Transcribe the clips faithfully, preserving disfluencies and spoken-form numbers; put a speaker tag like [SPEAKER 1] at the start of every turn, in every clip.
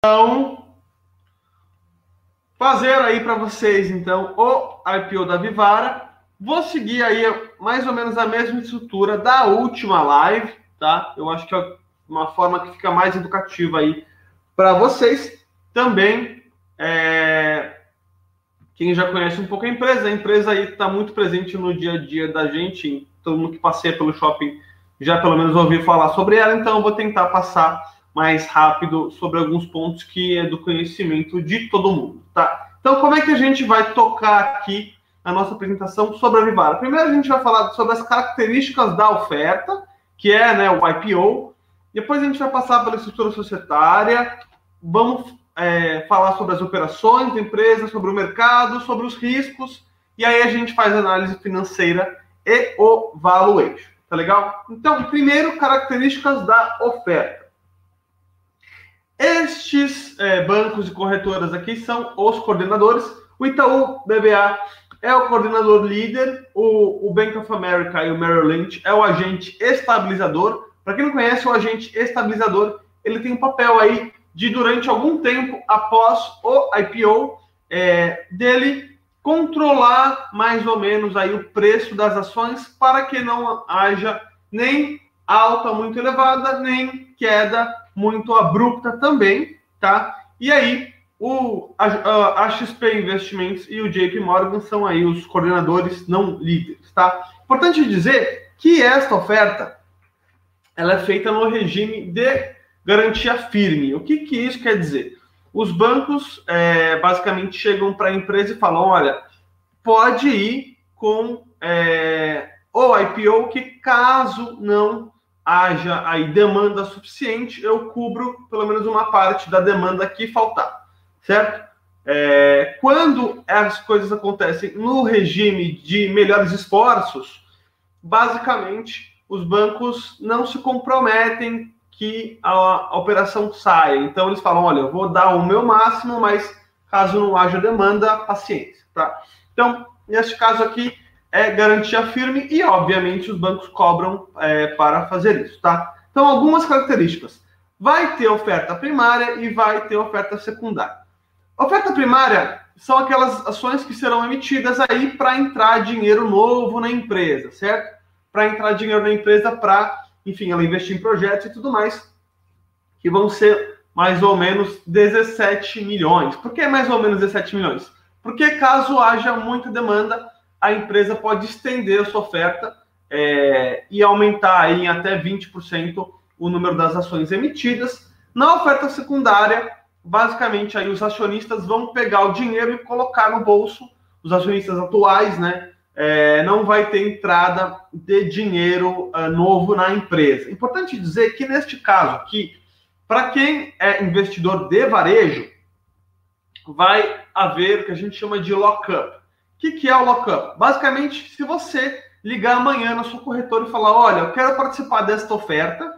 [SPEAKER 1] Então, fazer aí para vocês, então, o I P O da Vivara. Vou seguir aí mais ou menos a mesma estrutura da última live, tá? Eu acho que é uma forma que fica mais educativa aí para vocês. Também, é... quem já conhece um pouco a empresa, a empresa aí está muito presente no dia a dia da gente, todo mundo que passeia pelo shopping já pelo menos ouviu falar sobre ela, então eu vou tentar passar mais rápido sobre alguns pontos que é do conhecimento de todo mundo, tá? Então, como é que a gente vai tocar aqui a nossa apresentação sobre a Vivara? Primeiro, a gente vai falar sobre as características da oferta, que é, né, o I P O. Depois, a gente vai passar pela estrutura societária. Vamos é, falar sobre as operações da empresa, sobre o mercado, sobre os riscos. E aí, a gente faz análise financeira e o valuation. Tá legal? Então, primeiro, características da oferta. Estes é, bancos e corretoras aqui são os coordenadores. O Itaú B B A é o coordenador líder, o, o Bank of America e o Merrill Lynch é o agente estabilizador. Para quem não conhece, o agente estabilizador, ele tem um papel aí de, durante algum tempo após o I P O é, dele, controlar mais ou menos aí o preço das ações para que não haja nem alta muito elevada, nem queda muito abrupta também, tá? E aí, o, a, a X P Investimentos e o J P Morgan são aí os coordenadores não líderes, tá? Importante dizer que esta oferta, ela é feita no regime de garantia firme. O que que isso quer dizer? Os bancos, é, basicamente, chegam para a empresa e falam, olha, pode ir com é, o I P O, que caso não haja aí demanda suficiente, eu cubro pelo menos uma parte da demanda que faltar, certo? É, quando as coisas acontecem no regime de melhores esforços, basicamente, os bancos não se comprometem que a, a operação saia. Então, eles falam, olha, eu vou dar o meu máximo, mas caso não haja demanda, paciência, tá? Então, neste caso aqui, é garantia firme e, obviamente, os bancos cobram é, para fazer isso, tá? Então, algumas características. Vai ter oferta primária e vai ter oferta secundária. Oferta primária são aquelas ações que serão emitidas aí para entrar dinheiro novo na empresa, certo? Para entrar dinheiro na empresa para, enfim, ela investir em projetos e tudo mais, que vão ser mais ou menos dezessete milhões. Por que mais ou menos dezessete milhões? Porque caso haja muita demanda, a empresa pode estender a sua oferta é, e aumentar aí em até vinte por cento o número das ações emitidas. Na oferta secundária, basicamente aí os acionistas vão pegar o dinheiro e colocar no bolso, os acionistas atuais, né? É, não vai ter entrada de dinheiro uh, novo na empresa. Importante dizer que neste caso aqui, para quem é investidor de varejo, vai haver o que a gente chama de lock-up. O que, que é o lock-up? Basicamente, se você ligar amanhã na sua corretora e falar, olha, eu quero participar desta oferta,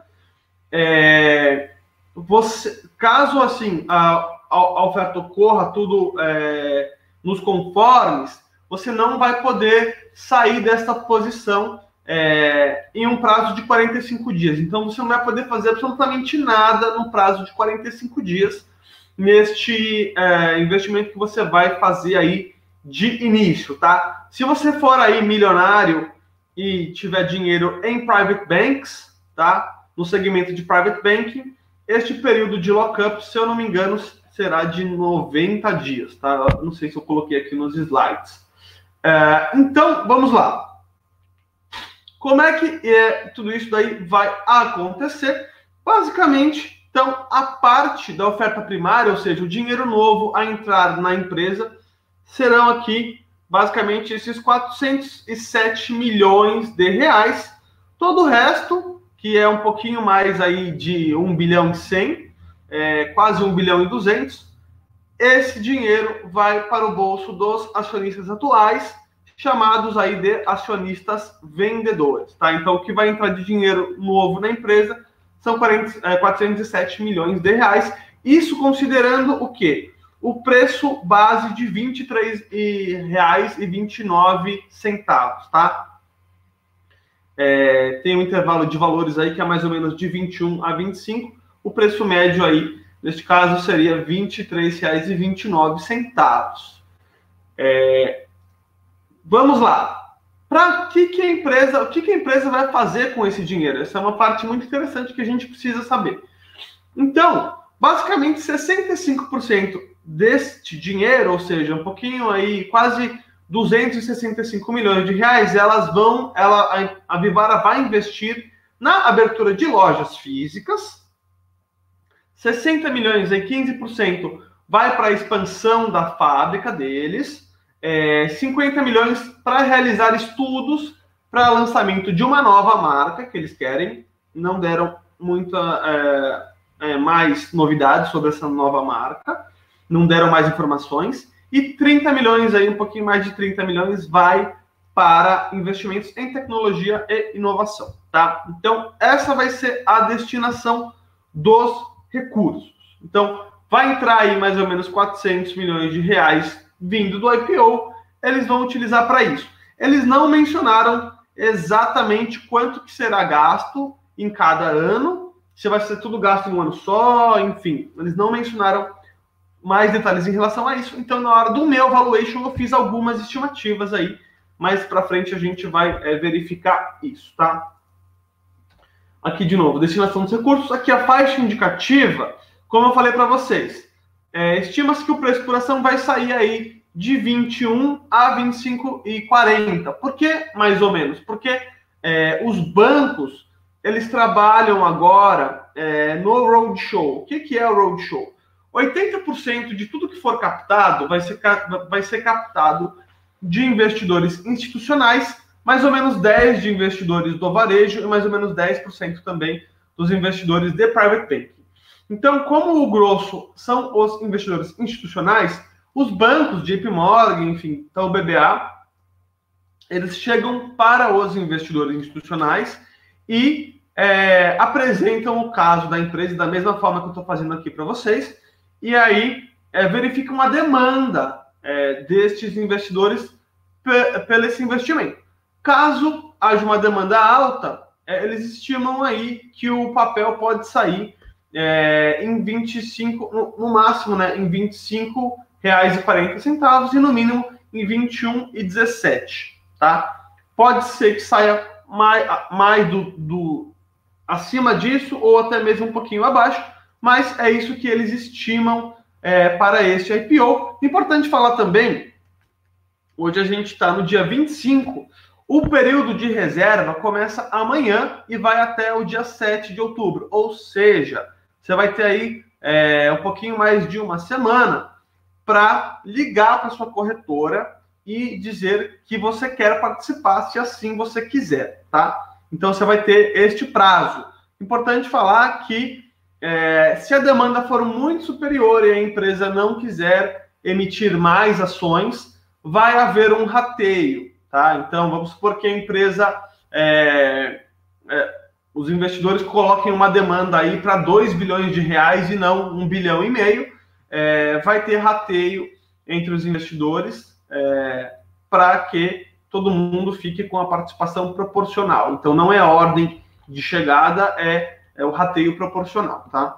[SPEAKER 1] é, você, caso assim a, a, a oferta ocorra tudo é, nos conformes, você não vai poder sair desta posição é, em um prazo de quarenta e cinco dias. Então, você não vai poder fazer absolutamente nada no prazo de quarenta e cinco dias neste é, investimento que você vai fazer aí de início, tá? Se você for aí milionário e tiver dinheiro em private banks, tá? No segmento de private banking, este período de lockup, se eu não me engano, será de noventa dias, tá? Não sei se eu coloquei aqui nos slides. É, então, vamos lá. Como é que é, tudo isso daí vai acontecer? Basicamente, então, a parte da oferta primária, ou seja, o dinheiro novo a entrar na empresa, serão aqui, basicamente, esses quatrocentos e sete milhões de reais. Todo o resto, que é um pouquinho mais aí de um bilhão e cem, é, quase um bilhão e duzentos, esse dinheiro vai para o bolso dos acionistas atuais, chamados aí de acionistas vendedores, tá? Então, o que vai entrar de dinheiro novo na empresa são quatrocentos e sete milhões de reais. Isso considerando o quê? O preço base de vinte e três reais e vinte e nove centavos, tá? É, tem um intervalo de valores aí que é mais ou menos de vinte e um a vinte e cinco. O preço médio aí Neste caso, seria vinte e três reais e vinte e nove centavos. É, vamos lá. Para que, que a empresa, o que, que a empresa vai fazer com esse dinheiro? Essa é uma parte muito interessante que a gente precisa saber. Então, basicamente, sessenta e cinco por cento deste dinheiro, ou seja, um pouquinho aí, quase duzentos e sessenta e cinco milhões de reais, elas vão, ela, a Vivara vai investir na abertura de lojas físicas. sessenta milhões, aí quinze por cento vai para a expansão da fábrica deles. É, cinquenta milhões para realizar estudos para lançamento de uma nova marca que eles querem. Não deram muita é, é, mais novidades sobre essa nova marca, não deram mais informações. E trinta milhões, aí, um pouquinho mais de trinta milhões, vai para investimentos em tecnologia e inovação. Tá? Então, essa vai ser a destinação dos recursos. Então, vai entrar aí mais ou menos quatrocentos milhões de reais vindo do I P O, eles vão utilizar para isso. Eles não mencionaram exatamente quanto que será gasto em cada ano, se vai ser tudo gasto em um ano só, enfim, eles não mencionaram mais detalhes em relação a isso. Então, na hora do meu valuation, eu fiz algumas estimativas aí, mais para frente a gente vai é, verificar isso, tá? Aqui de novo, destinação dos recursos, aqui a faixa indicativa, como eu falei para vocês, É, estima-se que o preço por ação vai sair aí de vinte e um a vinte e cinco e quarenta. Por que mais ou menos? Porque é, os bancos, eles trabalham agora é, no roadshow. O que, que é o roadshow? oitenta por cento de tudo que for captado vai ser, vai ser captado de investidores institucionais, mais ou menos dez por cento de investidores do varejo e mais ou menos dez por cento também dos investidores de private banking. Então, como o grosso são os investidores institucionais, os bancos, J P Morgan, enfim, então o B B A, eles chegam para os investidores institucionais e é, apresentam o caso da empresa da mesma forma que eu estou fazendo aqui para vocês, e aí é, verificam a demanda é, destes investidores pelo esse investimento. Caso haja uma demanda alta, é, eles estimam aí que o papel pode sair É, em vinte e cinco, no, no máximo, né, em vinte e cinco reais e quarenta centavos e no mínimo em vinte e um reais e dezessete, tá? Pode ser que saia mais, mais do, do acima disso ou até mesmo um pouquinho abaixo, mas é isso que eles estimam é, para este I P O. Importante falar também, hoje a gente está no dia vinte e cinco, o período de reserva começa amanhã e vai até o dia sete de outubro, ou seja, você vai ter aí é, um pouquinho mais de uma semana para ligar para sua corretora e dizer que você quer participar, se assim você quiser, tá? Então, você vai ter este prazo. Importante falar que é, se a demanda for muito superior e a empresa não quiser emitir mais ações, vai haver um rateio, tá? Então, vamos supor que a empresa... É, é, os investidores coloquem uma demanda aí para dois bilhões de reais e não um bilhão e meio, é, vai ter rateio entre os investidores é, para que todo mundo fique com a participação proporcional. Então, não é ordem de chegada, é, é o rateio proporcional, tá?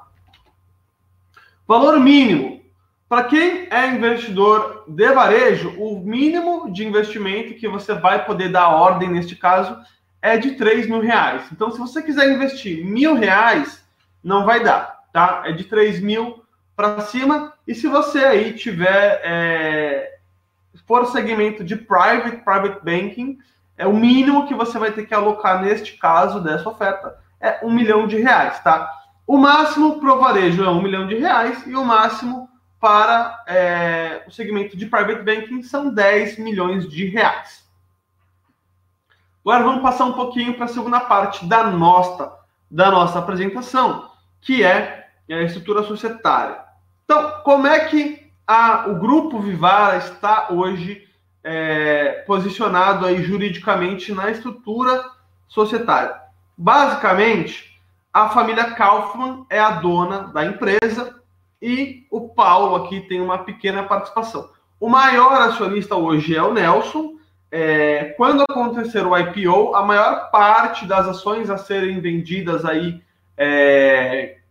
[SPEAKER 1] Valor mínimo. Para quem é investidor de varejo, o mínimo de investimento que você vai poder dar ordem, neste caso, é de três mil reais. Então, se você quiser investir mil reais, não vai dar, tá? É de três mil para cima. E se você aí tiver, é, for segmento de private, private banking, é o mínimo que você vai ter que alocar neste caso dessa oferta é um milhão de reais, tá? O máximo para o varejo é um milhão de reais e o máximo para é, o segmento de private banking são dez milhões de reais. Agora vamos passar um pouquinho para a segunda parte da nossa, da nossa apresentação, que é a estrutura societária. Então, como é que a, o Grupo Vivara está hoje é, posicionado aí juridicamente na estrutura societária? Basicamente, a família Kaufmann é a dona da empresa e o Paulo aqui tem uma pequena participação. O maior acionista hoje é o Nelson. É, quando acontecer o I P O, a maior parte das ações a serem vendidas aí é,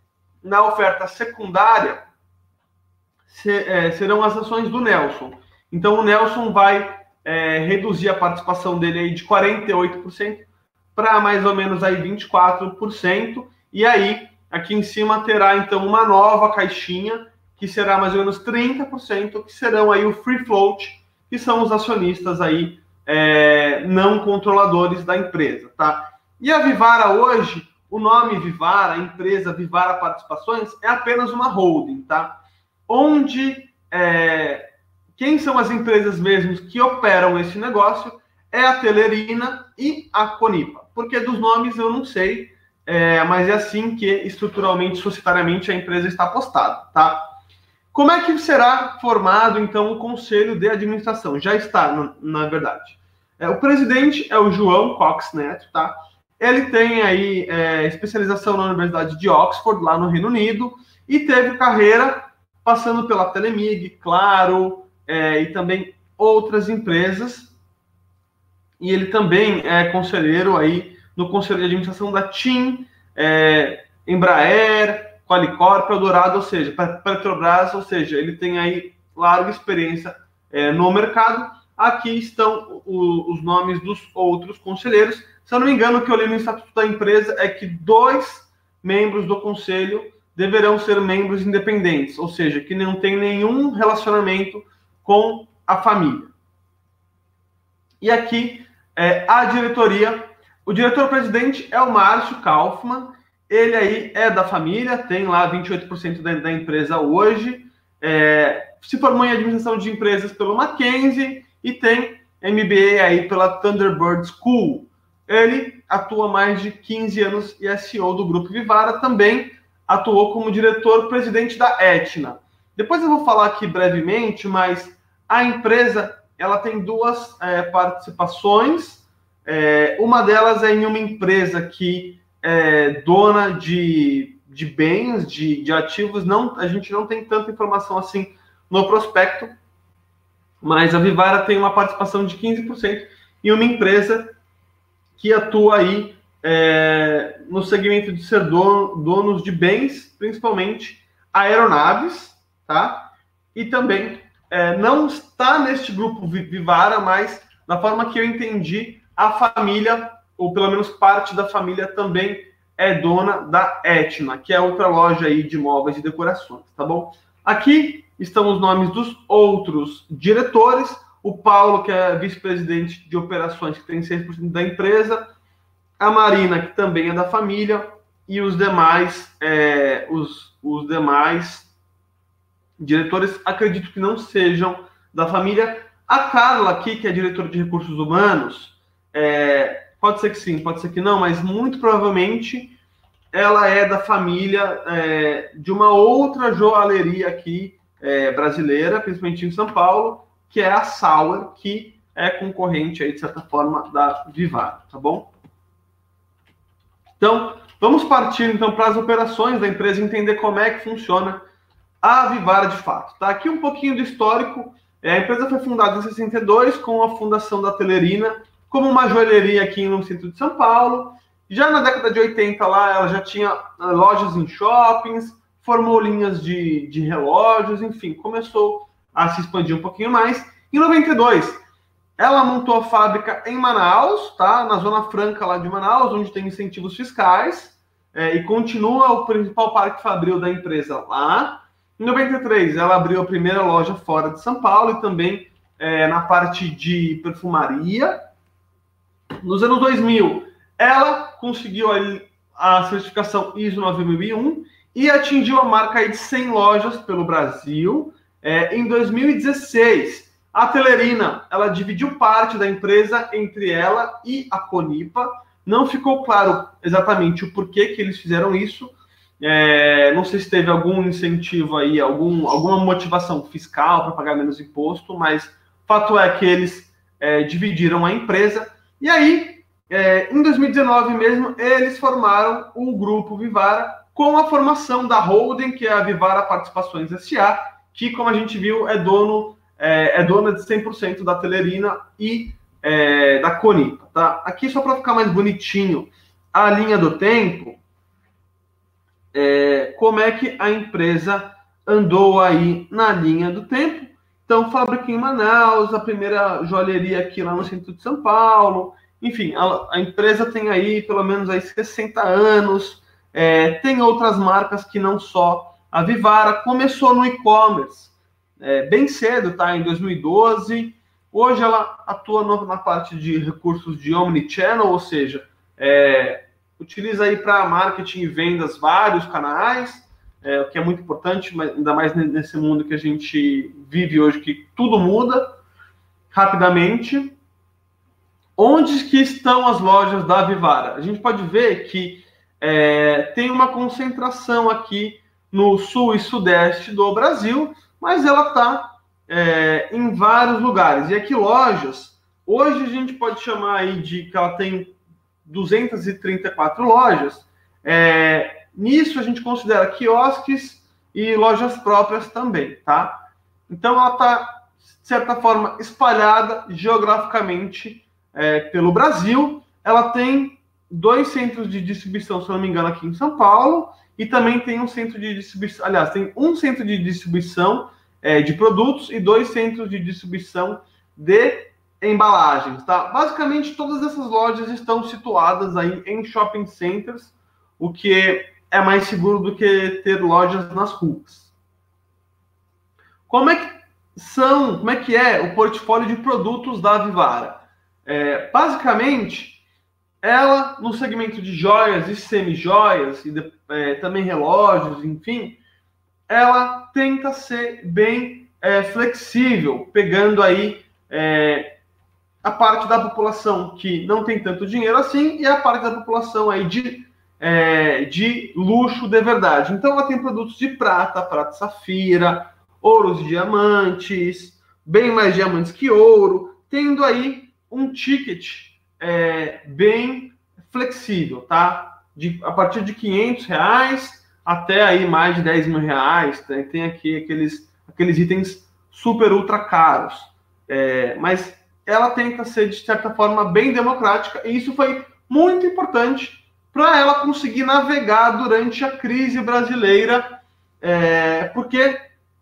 [SPEAKER 1] na oferta secundária se, é, serão as ações do Nelson. Então, o Nelson vai é, reduzir a participação dele aí de quarenta e oito por cento para mais ou menos aí vinte e quatro por cento. E aí, aqui em cima terá, então, uma nova caixinha, que será mais ou menos trinta por cento, que serão aí o free float, que são os acionistas aí é, não controladores da empresa, tá? E a Vivara hoje, o nome Vivara, a empresa Vivara Participações, é apenas uma holding, tá? Onde, é, quem são as empresas mesmos que operam esse negócio é a Telerina e a Conipa. Porque dos nomes eu não sei, é, mas é assim que estruturalmente, societariamente, a empresa está postada, tá? Como é que será formado, então, o Conselho de Administração? Já está, na verdade. É, o presidente é o João Cox Neto, tá? Ele tem aí é, especialização na Universidade de Oxford, lá no Reino Unido, e teve carreira passando pela Telemig, Claro, é, e também outras empresas. E ele também é conselheiro aí no Conselho de Administração da TIM, é, Embraer, Qualicorp, Eldorado, ou seja, Petrobras, ou seja, ele tem aí larga experiência é, no mercado. Aqui estão o, os nomes dos outros conselheiros. Se eu não me engano, o que eu li no Estatuto da Empresa é que dois membros do conselho deverão ser membros independentes, ou seja, que não tem nenhum relacionamento com a família. E aqui, é, a diretoria, o diretor-presidente é o Márcio Kaufmann, ele aí é da família, tem lá vinte e oito por cento da, da empresa hoje, é, se formou em administração de empresas pelo Mackenzie e tem M B A aí pela Thunderbird School. Ele atua há mais de quinze anos e é C E O do Grupo Vivara, também atuou como diretor-presidente da Aetna. Depois eu vou falar aqui brevemente, mas a empresa ela tem duas é, participações, é, uma delas é em uma empresa que é dona de, de bens, de, de ativos, não, a gente não tem tanta informação assim no prospecto, mas a Vivara tem uma participação de quinze por cento em uma empresa que atua aí é, no segmento de ser dono, donos de bens, principalmente aeronaves, tá? E também é, não está neste grupo Vivara, mas da forma que eu entendi, a família, ou pelo menos parte da família, também é dona da Aetna, que é outra loja aí de móveis e decorações, tá bom? Aqui estão os nomes dos outros diretores, o Paulo, que é vice-presidente de operações, que tem seis por cento da empresa, a Marina, que também é da família, e os demais, é, os, os demais diretores, acredito que não sejam da família. A Carla aqui, que é diretora de recursos humanos, é, pode ser que sim, pode ser que não, mas muito provavelmente ela é da família é, de uma outra joalheria aqui é, brasileira, principalmente em São Paulo, que é a Sauer, que é concorrente aí, de certa forma, da Vivara, tá bom? Então, vamos partir então para as operações da empresa, entender como é que funciona a Vivara de fato. Tá? Aqui um pouquinho do histórico. A empresa foi fundada em sessenta e dois com a fundação da Telerina como uma joalheria aqui no centro de São Paulo. Já na década de oitenta lá ela já tinha lojas em shoppings, formou linhas de, de relógios, enfim, começou a se expandir um pouquinho mais. Em noventa e dois ela montou a fábrica em Manaus, tá? Na Zona Franca lá de Manaus, onde tem incentivos fiscais, é, e continua o principal parque fabril da empresa lá. Em noventa e três, ela abriu a primeira loja fora de São Paulo e também é, na parte de perfumaria. Nos anos dois mil, ela conseguiu a, a certificação I S O nove mil e um e atingiu a marca aí de cem lojas pelo Brasil. É, em dois mil e dezesseis, a Telerina, ela dividiu parte da empresa entre ela e a Conipa. Não ficou claro exatamente o porquê que eles fizeram isso. É, não sei se teve algum incentivo aí, algum, alguma motivação fiscal para pagar menos imposto, mas fato é que eles é, dividiram a empresa. E aí, é, em dois mil e dezenove mesmo, eles formaram o Grupo Vivara com a formação da holding, que é a Vivara Participações S A, que, como a gente viu, é dono é, é dona de cem por cento da Telerina e é, da Conipa, tá? Aqui, só para ficar mais bonitinho, a linha do tempo, é, como é que a empresa andou aí na linha do tempo. Então, fábrica em Manaus, a primeira joalheria aqui lá no centro de São Paulo. Enfim, a, a empresa tem aí pelo menos aí sessenta anos. É, tem outras marcas que não só a Vivara. Começou no e-commerce é, bem cedo, tá? Em dois mil e doze. Hoje ela atua no, na parte de recursos de omnichannel, ou seja, é, utiliza aí para marketing e vendas vários canais, é, o que é muito importante, mas ainda mais nesse mundo que a gente vive hoje, que tudo muda rapidamente. Onde que estão as lojas da Vivara? A gente pode ver que é, tem uma concentração aqui no sul e sudeste do Brasil, mas ela está é, em vários lugares. E aqui lojas, hoje a gente pode chamar aí de que ela tem duzentas e trinta e quatro lojas. É, nisso a gente considera quiosques e lojas próprias também, tá? Então ela está, de certa forma, espalhada geograficamente é, pelo Brasil. Ela tem dois centros de distribuição, se não me engano, aqui em São Paulo, e também tem um centro de distribuição, aliás, tem um centro de distribuição é, de produtos e dois centros de distribuição de embalagens, tá? Basicamente, todas essas lojas estão situadas aí em shopping centers, o que é mais seguro do que ter lojas nas ruas. Como é que são, como é que é o portfólio de produtos da Vivara? É, basicamente, ela, no segmento de joias e semi-joias, e de, é, também relógios, enfim, ela tenta ser bem é, flexível, pegando aí é, a parte da população que não tem tanto dinheiro assim e a parte da população aí de, é, de luxo de verdade. Então ela tem produtos de prata, prata safira, ouros e diamantes, bem mais diamantes que ouro, tendo aí um ticket é, bem flexível, tá? De, a partir de quinhentos reais até aí mais de dez mil reais. Tem, tem aqui aqueles, aqueles itens super ultra caros. É, mas ela tenta ser, de certa forma, bem democrática, e isso foi muito importante para ela conseguir navegar durante a crise brasileira, é, porque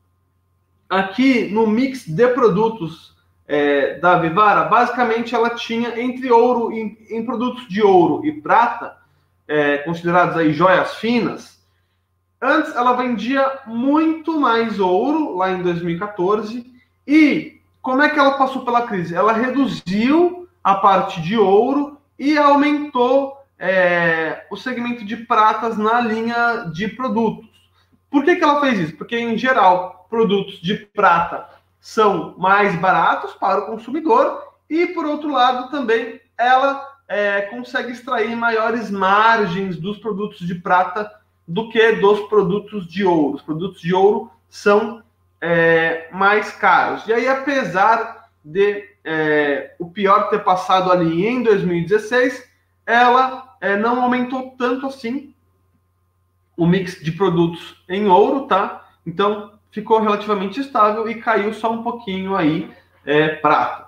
[SPEAKER 1] aqui no mix de produtos é, da Vivara, basicamente ela tinha entre ouro, em, em produtos de ouro e prata, é, considerados aí joias finas. Antes ela vendia muito mais ouro, lá em dois mil e quatorze, e como é que ela passou pela crise? Ela reduziu a parte de ouro e aumentou é, o segmento de pratas na linha de produtos. Por que que ela fez isso? Porque, em geral, produtos de prata são mais baratos para o consumidor e, por outro lado, também ela é, consegue extrair maiores margens dos produtos de prata do que dos produtos de ouro. Os produtos de ouro são é, mais caros. E aí, apesar de é, o pior ter passado ali em dois mil e dezesseis, ela é, não aumentou tanto assim o mix de produtos em ouro, tá? Então, ficou relativamente estável e caiu só um pouquinho aí é, prata.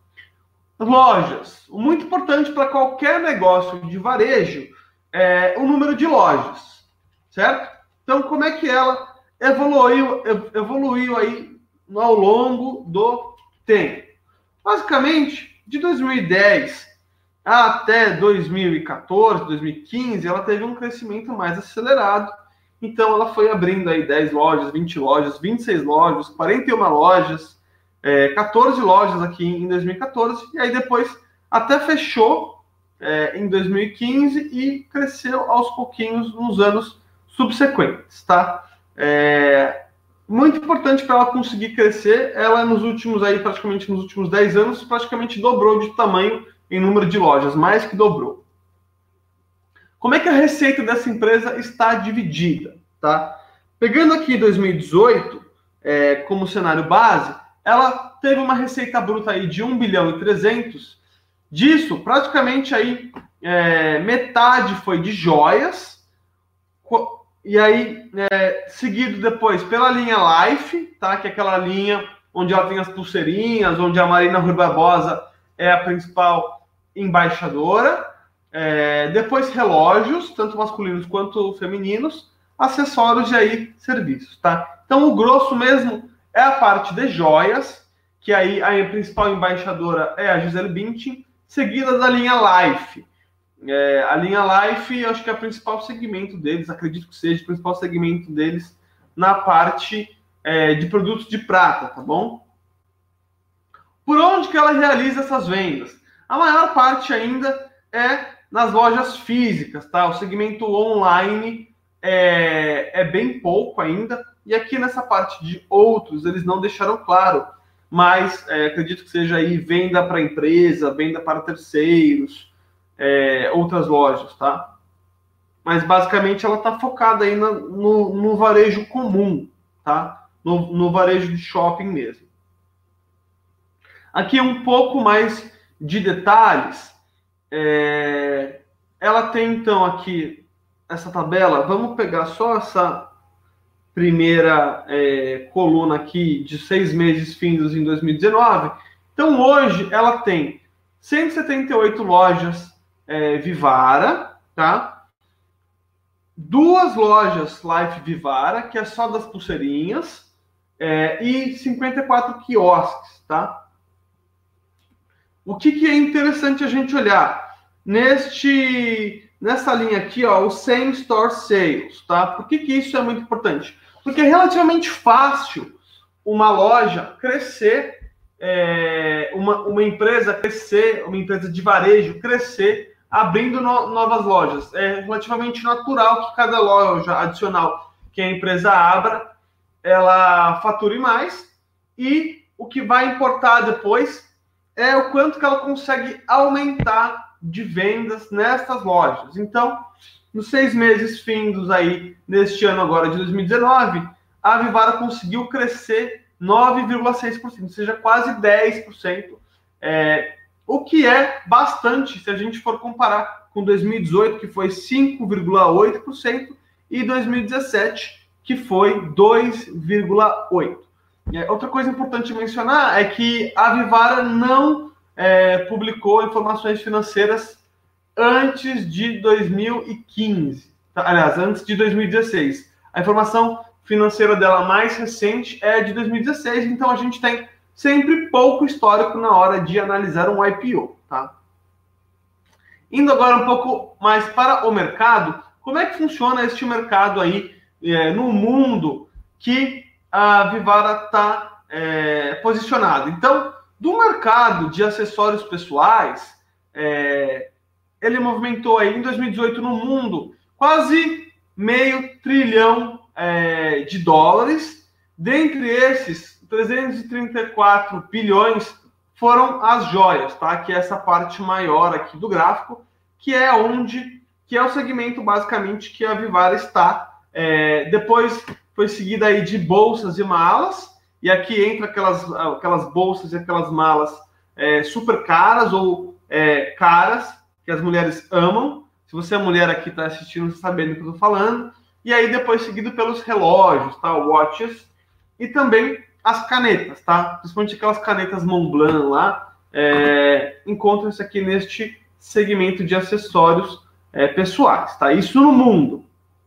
[SPEAKER 1] Lojas. Muito importante para qualquer negócio de varejo é o número de lojas, certo? Então, como é que ela evoluiu, evoluiu aí ao longo do tempo? Basicamente, de dois mil e dez até dois mil e quatorze, dois mil e quinze, ela teve um crescimento mais acelerado. Então, ela foi abrindo aí dez lojas, vinte lojas, vinte e seis lojas, quarenta e uma lojas, é, quatorze lojas aqui em dois mil e quatorze, e aí depois até fechou é, em dois mil e quinze e cresceu aos pouquinhos nos anos subsequentes, tá? É muito importante para ela conseguir crescer. Ela nos últimos aí, praticamente nos últimos dez anos, praticamente dobrou de tamanho em número de lojas, mais que dobrou. Como é que a receita dessa empresa está dividida, tá? Pegando aqui dois mil e dezoito é, como cenário base, ela teve uma receita bruta aí de um bilhão e trezentos. Disso, praticamente aí é, metade foi de joias. E aí, é, seguido depois pela linha Life, tá? Que é aquela linha onde ela tem as pulseirinhas, onde a Marina Rui Barbosa é a principal embaixadora. É, depois relógios, tanto masculinos quanto femininos. acessórios e aí serviços, tá? Então, o grosso mesmo é a parte de joias, que aí a principal embaixadora é a Gisele Bündchen, seguida da linha Life. É, a linha Life, eu acho que é o principal segmento deles, acredito que seja o principal segmento deles na parte é, de produtos de prata, tá bom? Por onde que ela realiza essas vendas? A maior parte ainda é nas lojas físicas, tá? O segmento online é, é bem pouco ainda, e aqui nessa parte de outros, eles não deixaram claro, mas é, acredito que seja aí venda para empresa, venda para terceiros, é, outras lojas, tá? Mas basicamente ela está focada aí no, no, no varejo comum, tá? No, no varejo de shopping mesmo. Aqui um pouco mais de detalhes. É, ela tem então aqui essa tabela. Vamos pegar só essa primeira é, coluna aqui de seis meses findos em dois mil e dezenove. Então hoje ela tem cento e setenta e oito lojas é, Vivara, tá? Duas lojas Life Vivara, que é só das pulseirinhas, é, e cinquenta e quatro quiosques, tá? O que, que é interessante a gente olhar? Neste, nessa linha aqui, ó, o Same Store Sales, tá? Por que, que isso é muito importante? Porque é relativamente fácil uma loja crescer, é, uma, uma empresa crescer, uma empresa de varejo crescer, abrindo no, novas lojas. É relativamente natural que cada loja adicional que a empresa abra, ela fature mais, e o que vai importar depois é o quanto que ela consegue aumentar de vendas nessas lojas. Então, nos seis meses findos aí, neste ano agora de dois mil e dezenove, a Vivara conseguiu crescer nove vírgula seis por cento, ou seja, quase dez por cento, é, o que é bastante se a gente for comparar com dois mil e dezoito, que foi cinco vírgula oito por cento, e dois mil e dezessete, que foi dois vírgula oito por cento. Outra coisa importante mencionar é que a Vivara não é, publicou informações financeiras antes de dois mil e quinze, tá? Aliás, antes de dois mil e dezesseis. A informação financeira dela mais recente é de dois mil e dezesseis, então a gente tem sempre pouco histórico na hora de analisar um I P O, tá? Indo agora um pouco mais para o mercado, como é que funciona este mercado aí é, no mundo que a Vivara está é, posicionada? Então, do mercado de acessórios pessoais, é, ele movimentou aí em dois mil e dezoito no mundo quase meio trilhão é, de dólares. Dentre esses, trezentos e trinta e quatro bilhões foram as joias, tá? Que é essa parte maior aqui do gráfico, que é onde, que é o segmento basicamente que a Vivara está. É, depois foi seguida aí de bolsas e malas, e aqui entra aquelas, aquelas bolsas e aquelas malas é, super caras ou é, caras, que as mulheres amam. Se você é mulher aqui está assistindo, você sabendo do que eu estou falando. E aí depois seguido pelos relógios, tá? Watches, e também as canetas, tá? Principalmente aquelas canetas Montblanc lá, é, encontram-se aqui neste segmento de acessórios é, pessoais, tá? Isso no mundo.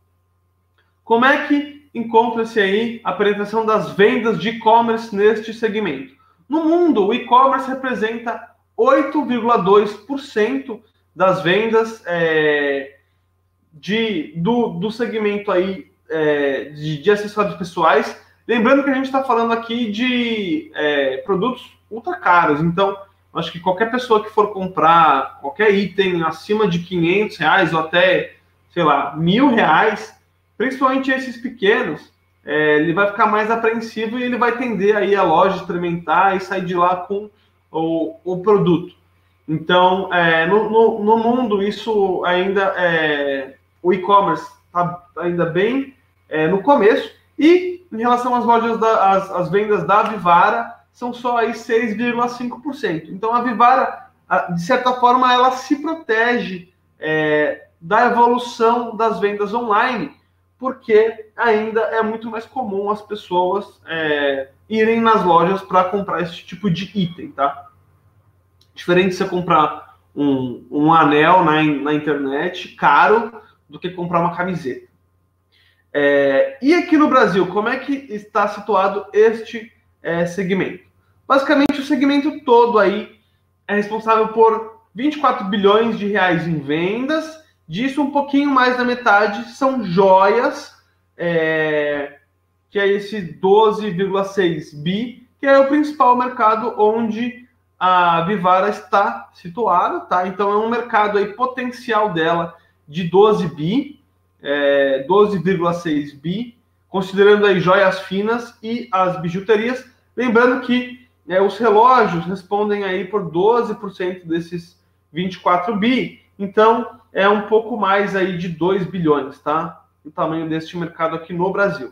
[SPEAKER 1] Como é que encontra-se aí a penetração das vendas de e-commerce neste segmento? No mundo, o e-commerce representa oito vírgula dois por cento das vendas é, de, do, do segmento aí, é, de, de acessórios pessoais. Lembrando que a gente está falando aqui de é, produtos ultra caros, então acho que qualquer pessoa que for comprar qualquer item acima de quinhentos reais ou até, sei lá, mil reais, principalmente esses pequenos, é, ele vai ficar mais apreensivo e ele vai tender aí a loja experimentar e sair de lá com o, o produto. Então, é, no, no, no mundo, isso ainda é, o e-commerce está ainda bem é, no começo, e em relação às lojas, da, as, as vendas da Vivara, são só aí seis vírgula cinco por cento. Então, a Vivara, de certa forma, ela se protege é, da evolução das vendas online, porque ainda é muito mais comum as pessoas é, irem nas lojas para comprar esse tipo de item, tá? Diferente de você comprar um, um anel na, na internet, caro, do que comprar uma camiseta. É, e aqui no Brasil, como é que está situado este é, segmento? Basicamente, o segmento todo aí é responsável por vinte e quatro bilhões de reais em vendas. Disso, um pouquinho mais da metade são joias, é, que é esse doze vírgula seis bi, que é o principal mercado onde a Vivara está situada, tá? Então é um mercado aí potencial dela de doze bi, é, doze vírgula seis bi, considerando aí joias finas e as bijuterias. Lembrando que é, os relógios respondem aí por doze por cento desses vinte e quatro bi, então é um pouco mais aí de dois bilhões, tá? O tamanho deste mercado aqui no Brasil.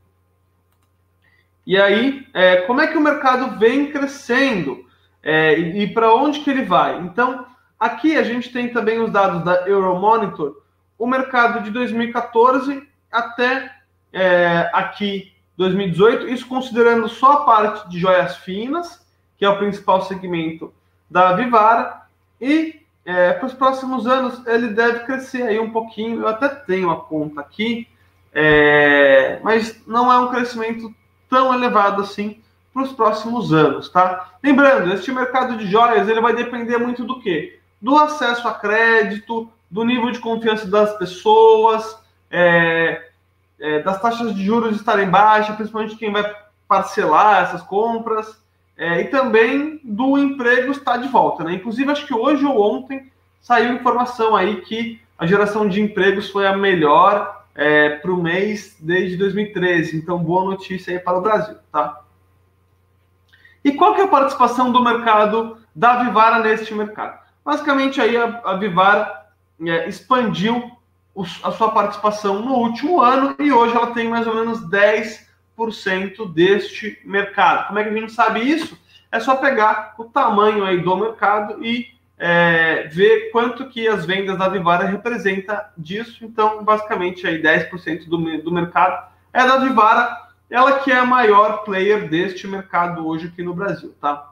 [SPEAKER 1] E aí, é, como é que o mercado vem crescendo? É, e e para onde que ele vai? Então, aqui a gente tem também os dados da Euromonitor, o mercado de dois mil e quatorze até é, aqui dois mil e dezoito, isso considerando só a parte de joias finas, que é o principal segmento da Vivara, e é, para os próximos anos ele deve crescer aí um pouquinho. Eu até tenho a conta aqui, é, mas não é um crescimento tão elevado assim para os próximos anos, tá? Lembrando, este mercado de joias ele vai depender muito do quê? Do acesso a crédito, do nível de confiança das pessoas, é, é, das taxas de juros estarem baixas, principalmente quem vai parcelar essas compras, é, e também do emprego estar de volta, né? Inclusive, acho que hoje ou ontem saiu informação aí que a geração de empregos foi a melhor é, para o mês desde dois mil e treze. Então, boa notícia aí para o Brasil, tá? E qual que é a participação do mercado da Vivara neste mercado? Basicamente, aí a, a Vivara é, expandiu os, a sua participação no último ano e hoje ela tem mais ou menos dez por cento deste mercado. Como é que a gente sabe isso? É só pegar o tamanho aí do mercado e é, ver quanto que as vendas da Vivara representa disso. Então, basicamente, aí dez por cento do, do mercado é da Vivara, ela que é a maior player deste mercado hoje aqui no Brasil, tá?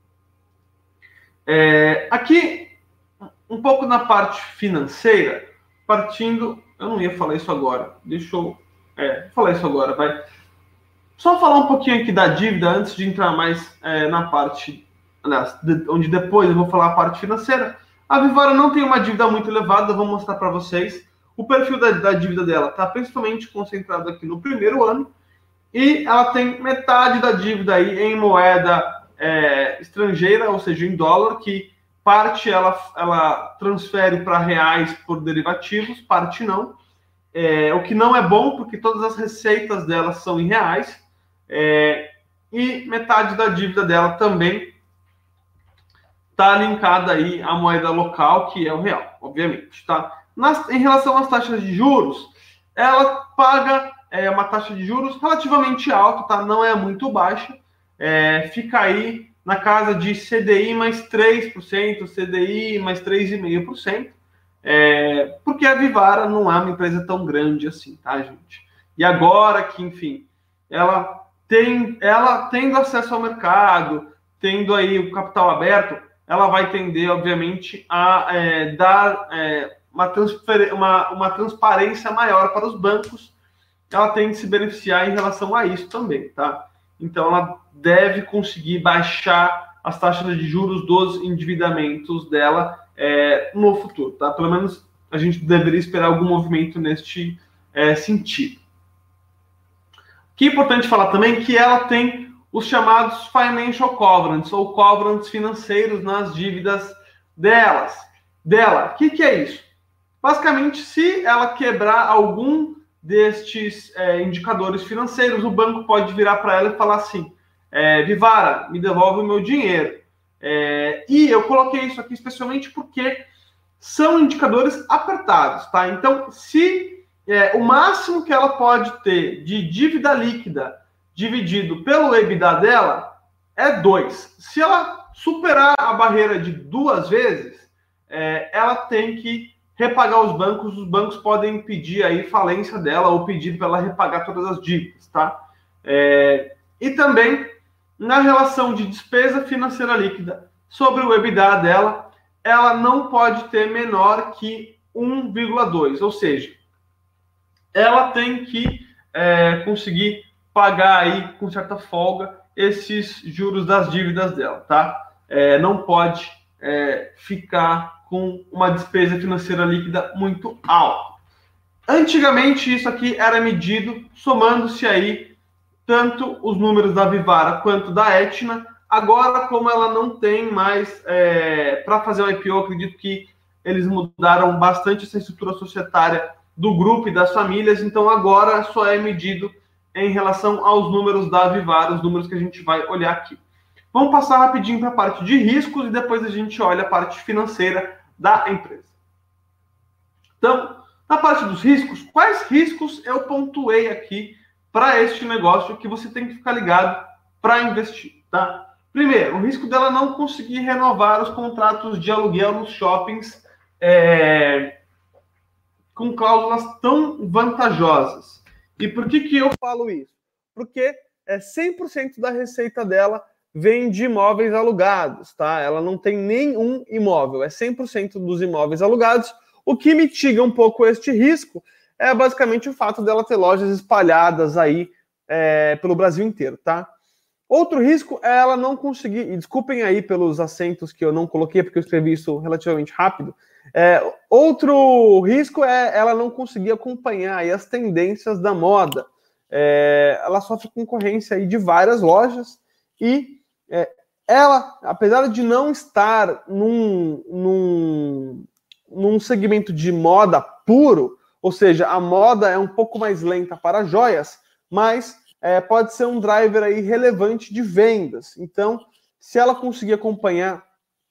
[SPEAKER 1] É, aqui, um pouco na parte financeira, partindo... Eu não ia falar isso agora, deixa eu... É, vou falar isso agora, vai. Só falar um pouquinho aqui da dívida, antes de entrar mais é, na parte... Aliás, de, onde depois eu vou falar a parte financeira. A Vivara não tem uma dívida muito elevada, vou mostrar para vocês. O perfil da, da dívida dela está principalmente concentrado aqui no primeiro ano, e ela tem metade da dívida aí em moeda é, estrangeira, ou seja, em dólar, que parte ela, ela transfere para reais por derivativos, parte não. É, o que não é bom, porque todas as receitas dela são em reais. É, e metade da dívida dela também está linkada aí à moeda local, que é o real, obviamente, tá? Nas, em relação às taxas de juros, ela paga é uma taxa de juros relativamente alta, tá? Não é muito baixa, é, fica aí na casa de C D I mais três por cento, C D I mais três vírgula cinco por cento, é, porque a Vivara não é uma empresa tão grande assim, tá, gente? E agora que, enfim, ela tem, ela tendo acesso ao mercado, tendo aí o capital aberto, ela vai tender, obviamente, a é, dar é, uma, transfer... uma, uma transparência maior para os bancos. Ela tem que se beneficiar em relação a isso também, tá? Então, ela deve conseguir baixar as taxas de juros dos endividamentos dela é, no futuro, tá? Pelo menos a gente deveria esperar algum movimento neste é, sentido. O que é importante falar também é que ela tem os chamados financial covenants, ou covenants financeiros nas dívidas delas, dela. O que, que é isso? Basicamente, se ela quebrar algum destes é, indicadores financeiros, o banco pode virar para ela e falar assim, é, Vivara, me devolve o meu dinheiro. É, e eu coloquei isso aqui especialmente porque são indicadores apertados, tá? Então, se é, o máximo que ela pode ter de dívida líquida dividido pelo EBITDA dela é dois. Se ela superar a barreira de duas vezes, é, ela tem que repagar os bancos, os bancos podem pedir aí falência dela ou pedir para ela repagar todas as dívidas, tá? É, e também, na relação de despesa financeira líquida sobre o EBITDA dela, ela não pode ter menor que um vírgula dois, ou seja, ela tem que é, conseguir pagar aí com certa folga esses juros das dívidas dela, tá? É, não pode é, ficar com uma despesa financeira líquida muito alta. Antigamente isso aqui era medido somando-se aí tanto os números da Vivara quanto da Aetna. Agora, como ela não tem mais é, para fazer o I P O, acredito que eles mudaram bastante essa estrutura societária do grupo e das famílias, então agora só é medido em relação aos números da Vivara, os números que a gente vai olhar aqui. Vamos passar rapidinho para a parte de riscos e depois a gente olha a parte financeira da empresa. Então, na parte dos riscos, quais riscos eu pontuei aqui para este negócio que você tem que ficar ligado para investir, tá? Primeiro, o risco dela não conseguir renovar os contratos de aluguel nos shoppings é, com cláusulas tão vantajosas. E por que que eu falo isso? Porque é cem por cento da receita dela vem de imóveis alugados, tá? Ela não tem nenhum imóvel, é cem por cento dos imóveis alugados. O que mitiga um pouco este risco é basicamente o fato dela ter lojas espalhadas aí é, pelo Brasil inteiro, tá? Outro risco é ela não conseguir, e desculpem aí pelos acentos que eu não coloquei, porque eu escrevi isso relativamente rápido. É, outro risco é ela não conseguir acompanhar aí as tendências da moda. É, ela sofre concorrência aí de várias lojas e é, ela, apesar de não estar num, num, num segmento de moda puro, ou seja, a moda é um pouco mais lenta para joias, mas é, pode ser um driver aí relevante de vendas. Então, se ela conseguir acompanhar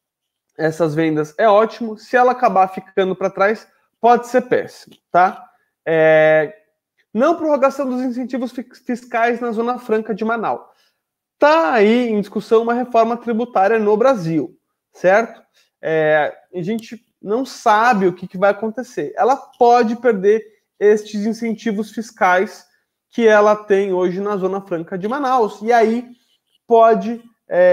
[SPEAKER 1] essas vendas, é ótimo. Se ela acabar ficando para trás, pode ser péssimo, tá? É... Não prorrogação dos incentivos fiscais na Zona Franca de Manaus. Está aí em discussão uma reforma tributária no Brasil, certo? É... A gente não sabe o que, que vai acontecer. Ela pode perder estes incentivos fiscais que ela tem hoje na Zona Franca de Manaus. E aí pode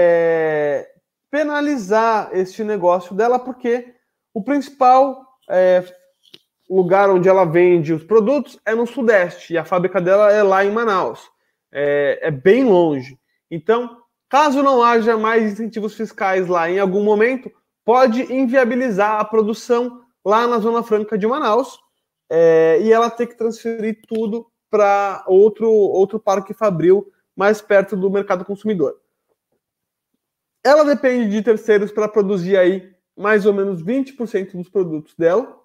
[SPEAKER 1] é, penalizar este negócio dela, porque o principal é, lugar onde ela vende os produtos é no Sudeste, e a fábrica dela é lá em Manaus. É, é bem longe. Então, caso não haja mais incentivos fiscais lá em algum momento, pode inviabilizar a produção lá na Zona Franca de Manaus, é, e ela ter que transferir tudo para outro, outro parque fabril mais perto do mercado consumidor. Ela depende de terceiros para produzir aí mais ou menos vinte por cento dos produtos dela.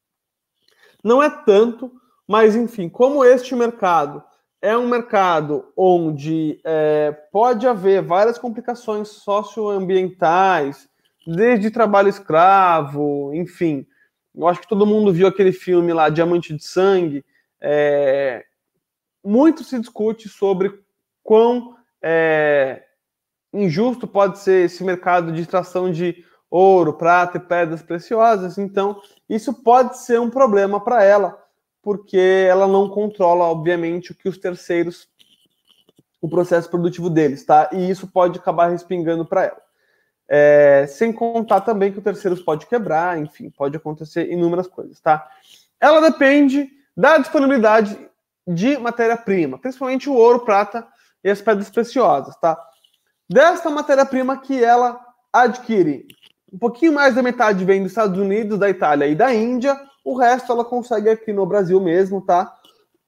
[SPEAKER 1] Não é tanto, mas enfim, como este mercado é um mercado onde é, pode haver várias complicações socioambientais, desde trabalho escravo, enfim. Eu acho que todo mundo viu aquele filme lá, Diamante de Sangue. É, muito se discute sobre quão é, injusto pode ser esse mercado de extração de ouro, prata e pedras preciosas. Então, isso pode ser um problema para ela, porque ela não controla, obviamente, o que os terceiros, o processo produtivo deles, tá? E isso pode acabar respingando para ela. É, sem contar também que o terceiros pode quebrar, enfim, pode acontecer inúmeras coisas, tá? Ela depende da disponibilidade de matéria-prima, principalmente o ouro, prata e as pedras preciosas, tá? Desta matéria-prima que ela adquire, um pouquinho mais da metade vem dos Estados Unidos, da Itália e da Índia, o resto ela consegue aqui no Brasil mesmo, tá?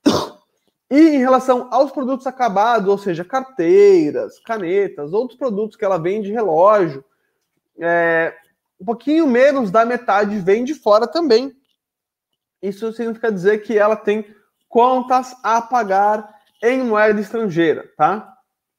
[SPEAKER 1] E em relação aos produtos acabados, ou seja, carteiras, canetas, outros produtos que ela vende, relógio, é, um pouquinho menos da metade vem de fora também. Isso significa dizer que ela tem contas a pagar em moeda estrangeira, tá?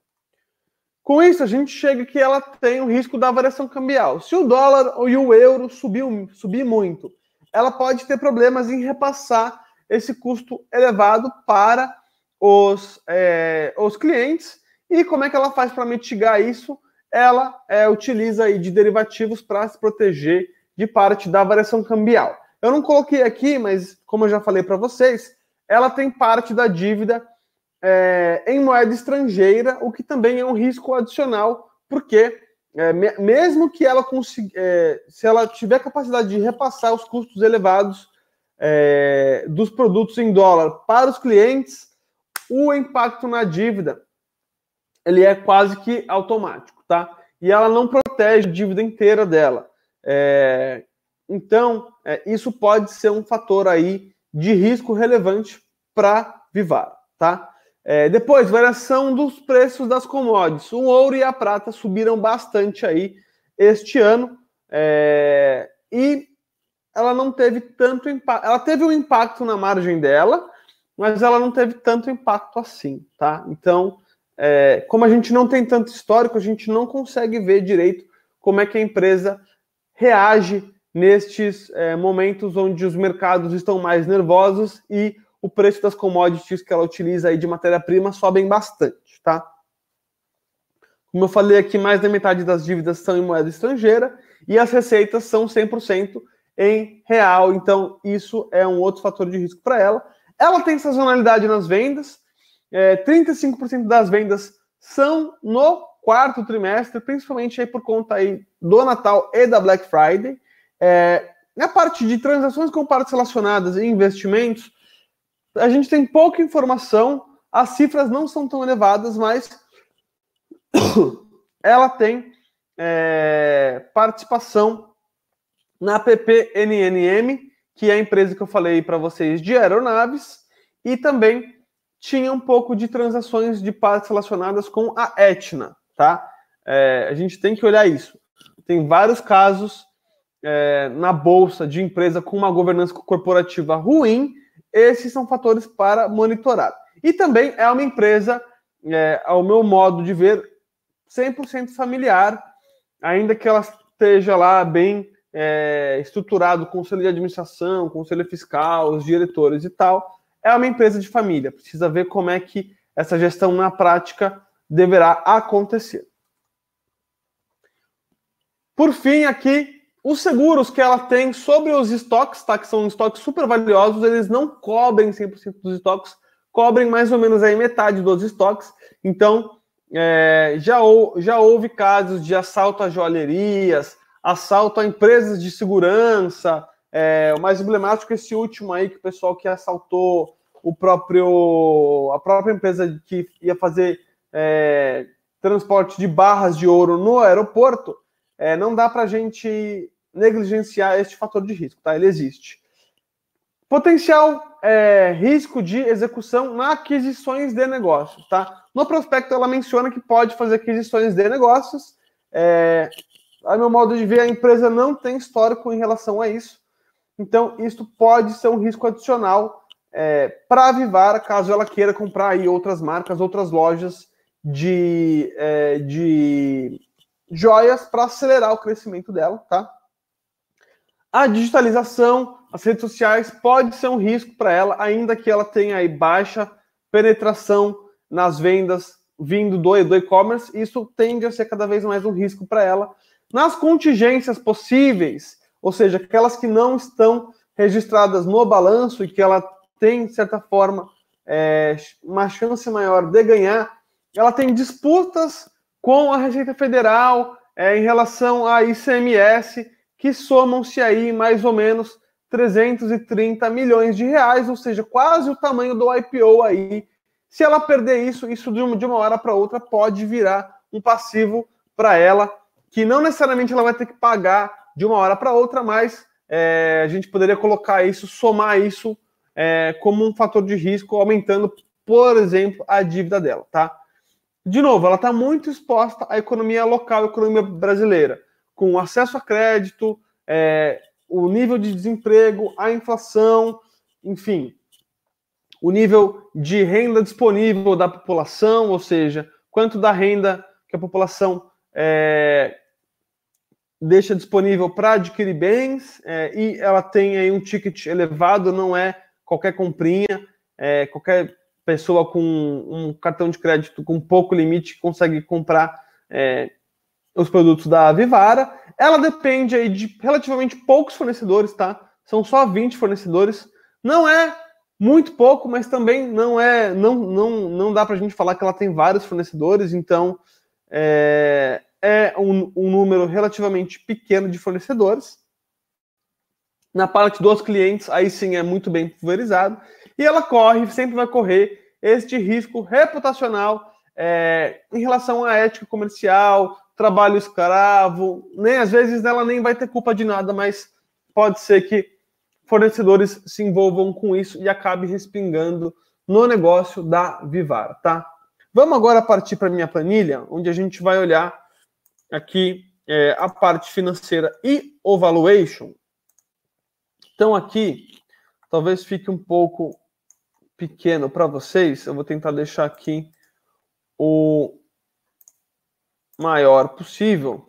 [SPEAKER 1] Com isso, a gente chega que ela tem o risco da variação cambial. Se o dólar e o euro subiu, subir muito, ela pode ter problemas em repassar esse custo elevado para os, é, os clientes. E como é que ela faz para mitigar isso? Ela é, utiliza aí de derivativos para se proteger de parte da variação cambial. Eu não coloquei aqui, mas como eu já falei para vocês, ela tem parte da dívida É, em moeda estrangeira, o que também é um risco adicional, porque é, me, mesmo que ela consiga, é, se ela tiver capacidade de repassar os custos elevados é, dos produtos em dólar para os clientes, o impacto na dívida ele é quase que automático, tá? E ela não protege a dívida inteira dela. É, então, é, isso pode ser um fator aí de risco relevante para Vivara, tá? É, depois, variação dos preços das commodities. O ouro e a prata subiram bastante aí este ano, é, e ela não teve tanto impacto. Ela teve um impacto na margem dela, mas ela não teve tanto impacto assim, tá? Então, é, como a gente não tem tanto histórico, a gente não consegue ver direito como é que a empresa reage nestes é, momentos onde os mercados estão mais nervosos e o preço das commodities que ela utiliza aí de matéria-prima sobem bastante, tá? Como eu falei aqui, mais da metade das dívidas são em moeda estrangeira e as receitas são cem por cento em real, então isso é um outro fator de risco para ela. Ela tem sazonalidade nas vendas, é, trinta e cinco por cento das vendas são no quarto trimestre, principalmente aí por conta aí do Natal e da Black Friday. É, na parte de transações com partes relacionadas e investimentos, a gente tem pouca informação, as cifras não são tão elevadas, mas ela tem é, participação na P P N N M, que é a empresa que eu falei para vocês de aeronaves, e também tinha um pouco de transações de partes relacionadas com a Etna, tá? É, a gente tem que olhar isso. Tem vários casos é, na bolsa de empresa com uma governança corporativa ruim. Esses são fatores para monitorar. E também é uma empresa, é, ao meu modo de ver, cem por cento familiar, ainda que ela esteja lá bem é, estruturado, conselho de administração, conselho fiscal, os diretores e tal. É uma empresa de família. Precisa ver como é que essa gestão na prática deverá acontecer. Por fim, aqui, os seguros que ela tem sobre os estoques, tá? Que são estoques super valiosos, eles não cobrem cem por cento dos estoques, cobrem mais ou menos aí metade dos estoques. Então, é, já, ou, já houve casos de assalto a joalherias, assalto a empresas de segurança. É, o mais emblemático é esse último aí, que o pessoal que assaltou o próprio, a própria empresa que ia fazer é, transporte de barras de ouro no aeroporto. É, não dá para a gente negligenciar este fator de risco, tá? Ele existe. Potencial é, risco de execução na aquisições de negócios, tá? No prospecto ela menciona que pode fazer aquisições de negócios. É, a meu modo de ver, a empresa não tem histórico em relação a isso. Então, isso pode ser um risco adicional é, para a Vivara, caso ela queira comprar aí outras marcas, outras lojas de, é, de joias para acelerar o crescimento dela, tá? A digitalização, as redes sociais, pode ser um risco para ela, ainda que ela tenha aí baixa penetração nas vendas vindo do e-commerce. Isso tende a ser cada vez mais um risco para ela. Nas contingências possíveis, ou seja, aquelas que não estão registradas no balanço e que ela tem, de certa forma, é, uma chance maior de ganhar, ela tem disputas com a Receita Federal é, em relação a I C M S, que somam-se aí mais ou menos trezentos e trinta milhões de reais, ou seja, quase o tamanho do I P O aí. Se ela perder isso, isso de uma, de uma hora para outra pode virar um passivo para ela, que não necessariamente ela vai ter que pagar de uma hora para outra, mas é, a gente poderia colocar isso, somar isso é, como um fator de risco, aumentando, por exemplo, a dívida dela, tá? De novo, ela está muito exposta à economia local, à economia brasileira, com acesso a crédito, é, o nível de desemprego, a inflação, enfim, o nível de renda disponível da população, ou seja, quanto da renda que a população é, deixa disponível para adquirir bens, é, e ela tem aí um ticket elevado, não é qualquer comprinha, é, qualquer pessoa com um cartão de crédito com pouco limite consegue comprar é, os produtos da Vivara. Ela depende aí de relativamente poucos fornecedores, tá? São só vinte fornecedores. Não é muito pouco, mas também não é, não, não, não dá para a gente falar que ela tem vários fornecedores, então é, é um, um número relativamente pequeno de fornecedores. Na parte dos clientes, aí sim é muito bem pulverizado. E ela corre, sempre vai correr este risco reputacional é, em relação à ética comercial, trabalho escravo. Nem, às vezes ela nem vai ter culpa de nada, mas pode ser que fornecedores se envolvam com isso e acabe respingando no negócio da Vivara, tá? Vamos agora partir para a minha planilha, onde a gente vai olhar aqui é, a parte financeira e o valuation. Então aqui, talvez fique um pouco pequeno para vocês. Eu vou tentar deixar aqui o maior possível.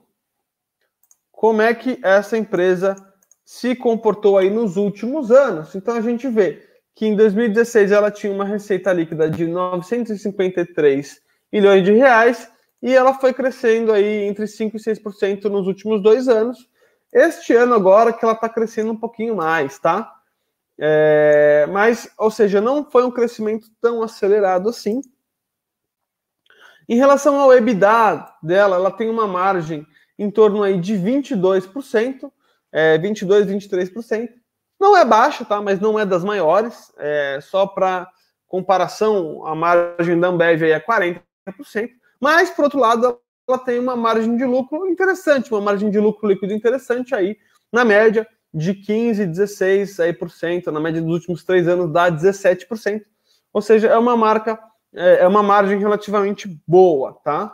[SPEAKER 1] Como é que essa empresa se comportou aí nos últimos anos? Então a gente vê que em dois mil e dezesseis ela tinha uma receita líquida de novecentos e cinquenta e três milhões de reais e ela foi crescendo aí entre cinco e seis por cento nos últimos dois anos. Este ano agora que ela está crescendo um pouquinho mais, tá? É, mas, ou seja, não foi um crescimento tão acelerado assim. Em relação ao EBITDA dela, ela tem uma margem em torno aí de vinte e dois por cento, é, vinte e dois, vinte e três por cento. Não é baixa, tá? Mas não é das maiores. É, só para comparação, a margem da Ambev aí é quarenta por cento. Mas, por outro lado, ela tem uma margem de lucro interessante, uma margem de lucro líquido interessante aí, na média de quinze, dezesseis aí por cento, na média dos últimos três anos dá dezessete por cento. Ou seja, é uma marca, é uma margem relativamente boa, tá?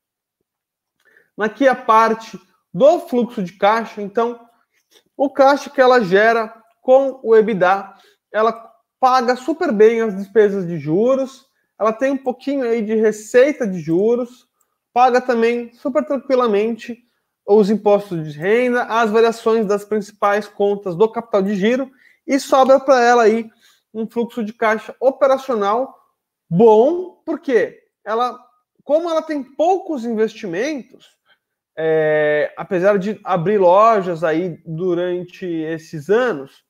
[SPEAKER 1] Aqui a parte do fluxo de caixa, então, o caixa que ela gera com o EBITDA, ela paga super bem as despesas de juros, ela tem um pouquinho aí de receita de juros, paga também super tranquilamente os impostos de renda, as variações das principais contas do capital de giro e sobra para ela aí um fluxo de caixa operacional bom, porque ela, como ela tem poucos investimentos, é, apesar de abrir lojas aí durante esses anos,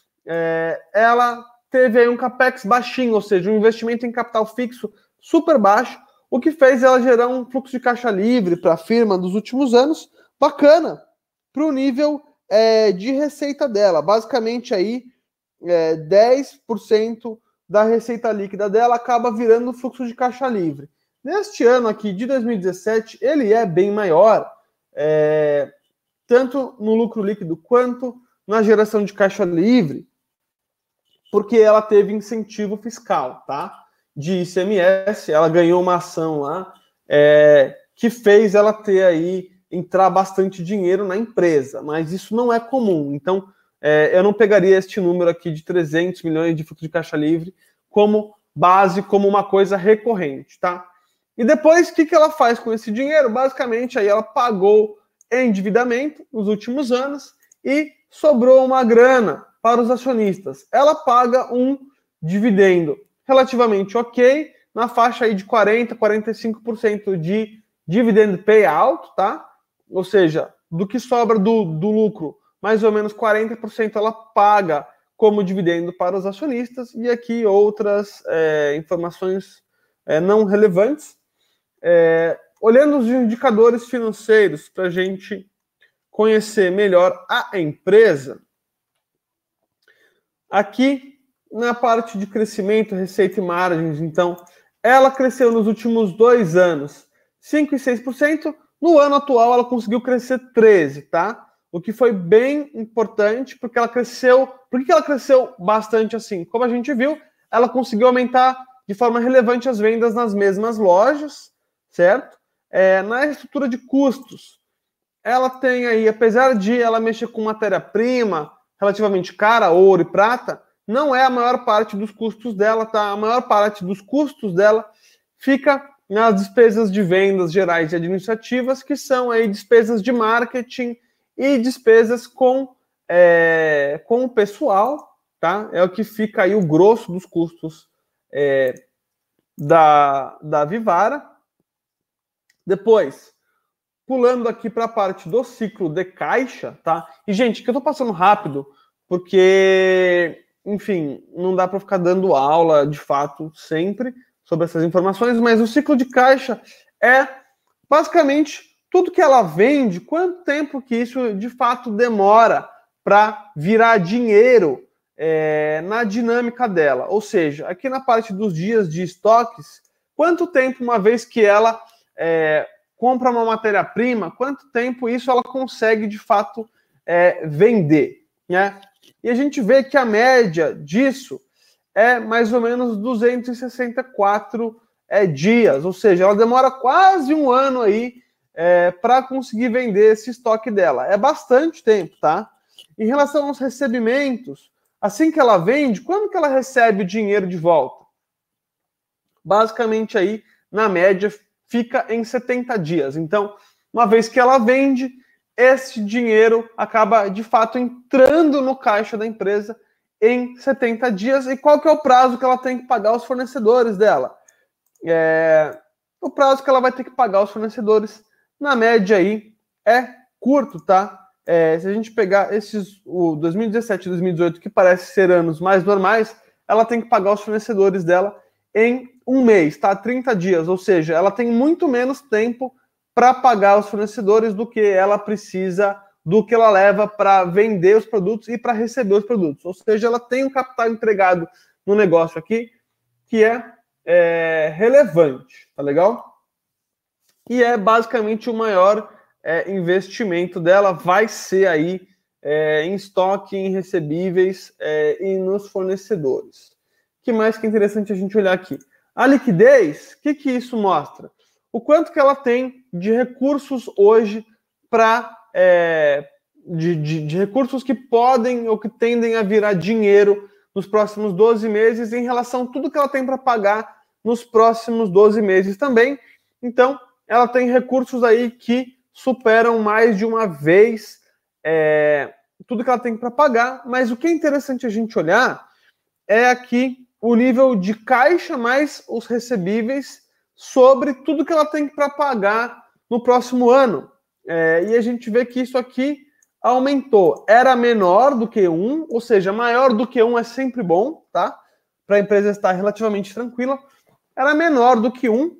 [SPEAKER 1] é, ela teve aí um capex baixinho, ou seja, um investimento em capital fixo super baixo, o que fez ela gerar um fluxo de caixa livre para a firma dos últimos anos, bacana, para o nível é, de receita dela. Basicamente aí, é, dez por cento da receita líquida dela acaba virando fluxo de caixa livre. Neste ano aqui, de dois mil e dezessete, ele é bem maior, é, tanto no lucro líquido quanto na geração de caixa livre, porque ela teve incentivo fiscal, tá? De I C M S, ela ganhou uma ação lá é, que fez ela ter aí, entrar bastante dinheiro na empresa, mas isso não é comum. Então, é, eu não pegaria este número aqui de trezentos milhões de fluxo de caixa livre como base, como uma coisa recorrente, tá? E depois, o que, que ela faz com esse dinheiro? Basicamente, aí ela pagou endividamento nos últimos anos e sobrou uma grana para os acionistas. Ela paga um dividendo relativamente ok, na faixa aí de quarenta, quarenta e cinco por cento de dividend payout, tá? Ou seja, do que sobra do, do lucro, mais ou menos quarenta por cento ela paga como dividendo para os acionistas, e aqui outras é, informações é, não relevantes. É, olhando os indicadores financeiros para a gente conhecer melhor a empresa, aqui na parte de crescimento, receita e margens, então, ela cresceu nos últimos dois anos cinco e seis por cento, no ano atual ela conseguiu crescer treze por cento, tá? O que foi bem importante, porque ela cresceu... Por que ela cresceu bastante assim? Como a gente viu, ela conseguiu aumentar de forma relevante as vendas nas mesmas lojas, certo? É, na estrutura de custos, ela tem aí, apesar de ela mexer com matéria-prima relativamente cara, ouro e prata, não é a maior parte dos custos dela, tá? A maior parte dos custos dela fica nas despesas de vendas gerais e administrativas, que são aí despesas de marketing e despesas com, é, com o pessoal, tá? É o que fica aí o grosso dos custos é, da, da Vivara. Depois, pulando aqui para a parte do ciclo de caixa, tá? E, gente, que eu tô passando rápido, porque, enfim, não dá para ficar dando aula, de fato, sempre sobre essas informações, mas o ciclo de caixa é, basicamente, tudo que ela vende, quanto tempo que isso, de fato, demora para virar dinheiro é, na dinâmica dela. Ou seja, aqui na parte dos dias de estoques, quanto tempo, uma vez que ela é, compra uma matéria-prima, quanto tempo isso ela consegue, de fato, é, vender, né? E a gente vê que a média disso é mais ou menos duzentos e sessenta e quatro é, dias, ou seja, ela demora quase um ano aí é, para conseguir vender esse estoque dela. É bastante tempo, tá? Em relação aos recebimentos, assim que ela vende, quando que ela recebe o dinheiro de volta? Basicamente aí, na média, fica em setenta dias. Então, uma vez que ela vende, esse dinheiro acaba, de fato, entrando no caixa da empresa em setenta dias. E qual que é o prazo que ela tem que pagar os fornecedores dela? É... O prazo que ela vai ter que pagar os fornecedores, na média aí, é curto, tá? É, se a gente pegar esses, o dois mil e dezessete e dois mil e dezoito, que parece ser anos mais normais, ela tem que pagar os fornecedores dela em um mês, tá? trinta dias, ou seja, ela tem muito menos tempo para pagar os fornecedores do que ela precisa, do que ela leva para vender os produtos e para receber os produtos. Ou seja, ela tem um capital entregado no negócio aqui que é, é relevante, tá legal? E é basicamente o maior é, investimento dela, vai ser aí é, em estoque, em recebíveis é, e nos fornecedores. O que mais que é interessante a gente olhar aqui? A liquidez, o que, que isso mostra? O quanto que ela tem de recursos hoje para é, de, de, de recursos que podem ou que tendem a virar dinheiro nos próximos doze meses em relação a tudo que ela tem para pagar nos próximos doze meses também. Então, ela tem recursos aí que superam mais de uma vez é, tudo que ela tem para pagar. Mas o que é interessante a gente olhar é aqui o nível de caixa mais os recebíveis sobre tudo que ela tem para pagar no próximo ano. É, e a gente vê que isso aqui aumentou. Era menor do que um, ou seja, maior do que um é sempre bom, tá? Para a empresa estar relativamente tranquila. Era menor do que um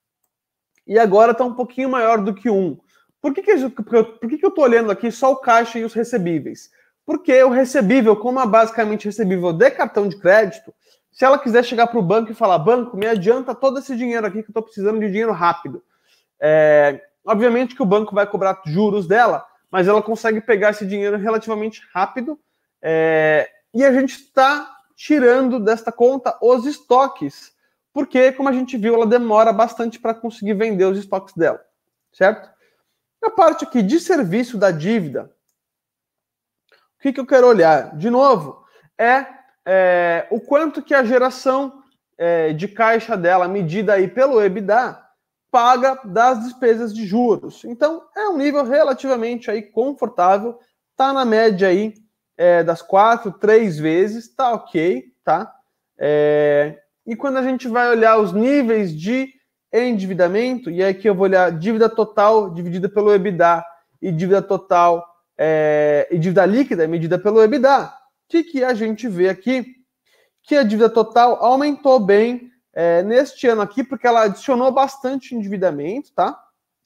[SPEAKER 1] e agora está um pouquinho maior do que um. Por que, que, por que, que eu estou olhando aqui só o caixa e os recebíveis? Porque o recebível, como é basicamente recebível de cartão de crédito, se ela quiser chegar para o banco e falar, banco, me adianta todo esse dinheiro aqui que eu estou precisando de dinheiro rápido. É, obviamente que o banco vai cobrar juros dela, mas ela consegue pegar esse dinheiro relativamente rápido. É, e a gente está tirando desta conta os estoques, porque, como a gente viu, ela demora bastante para conseguir vender os estoques dela, certo? A parte aqui de serviço da dívida, o que, que eu quero olhar? De novo, é, é o quanto que a geração é, de caixa dela, medida aí pelo EBITDA, paga das despesas de juros. Então, é um nível relativamente aí confortável, tá na média aí é, das quatro, três vezes, tá ok, tá? É, e quando a gente vai olhar os níveis de endividamento, e aqui eu vou olhar dívida total dividida pelo EBITDA e dívida total é, e dívida líquida medida pelo EBITDA, o que, que a gente vê aqui? Que a dívida total aumentou bem é, neste ano aqui, porque ela adicionou bastante endividamento, tá?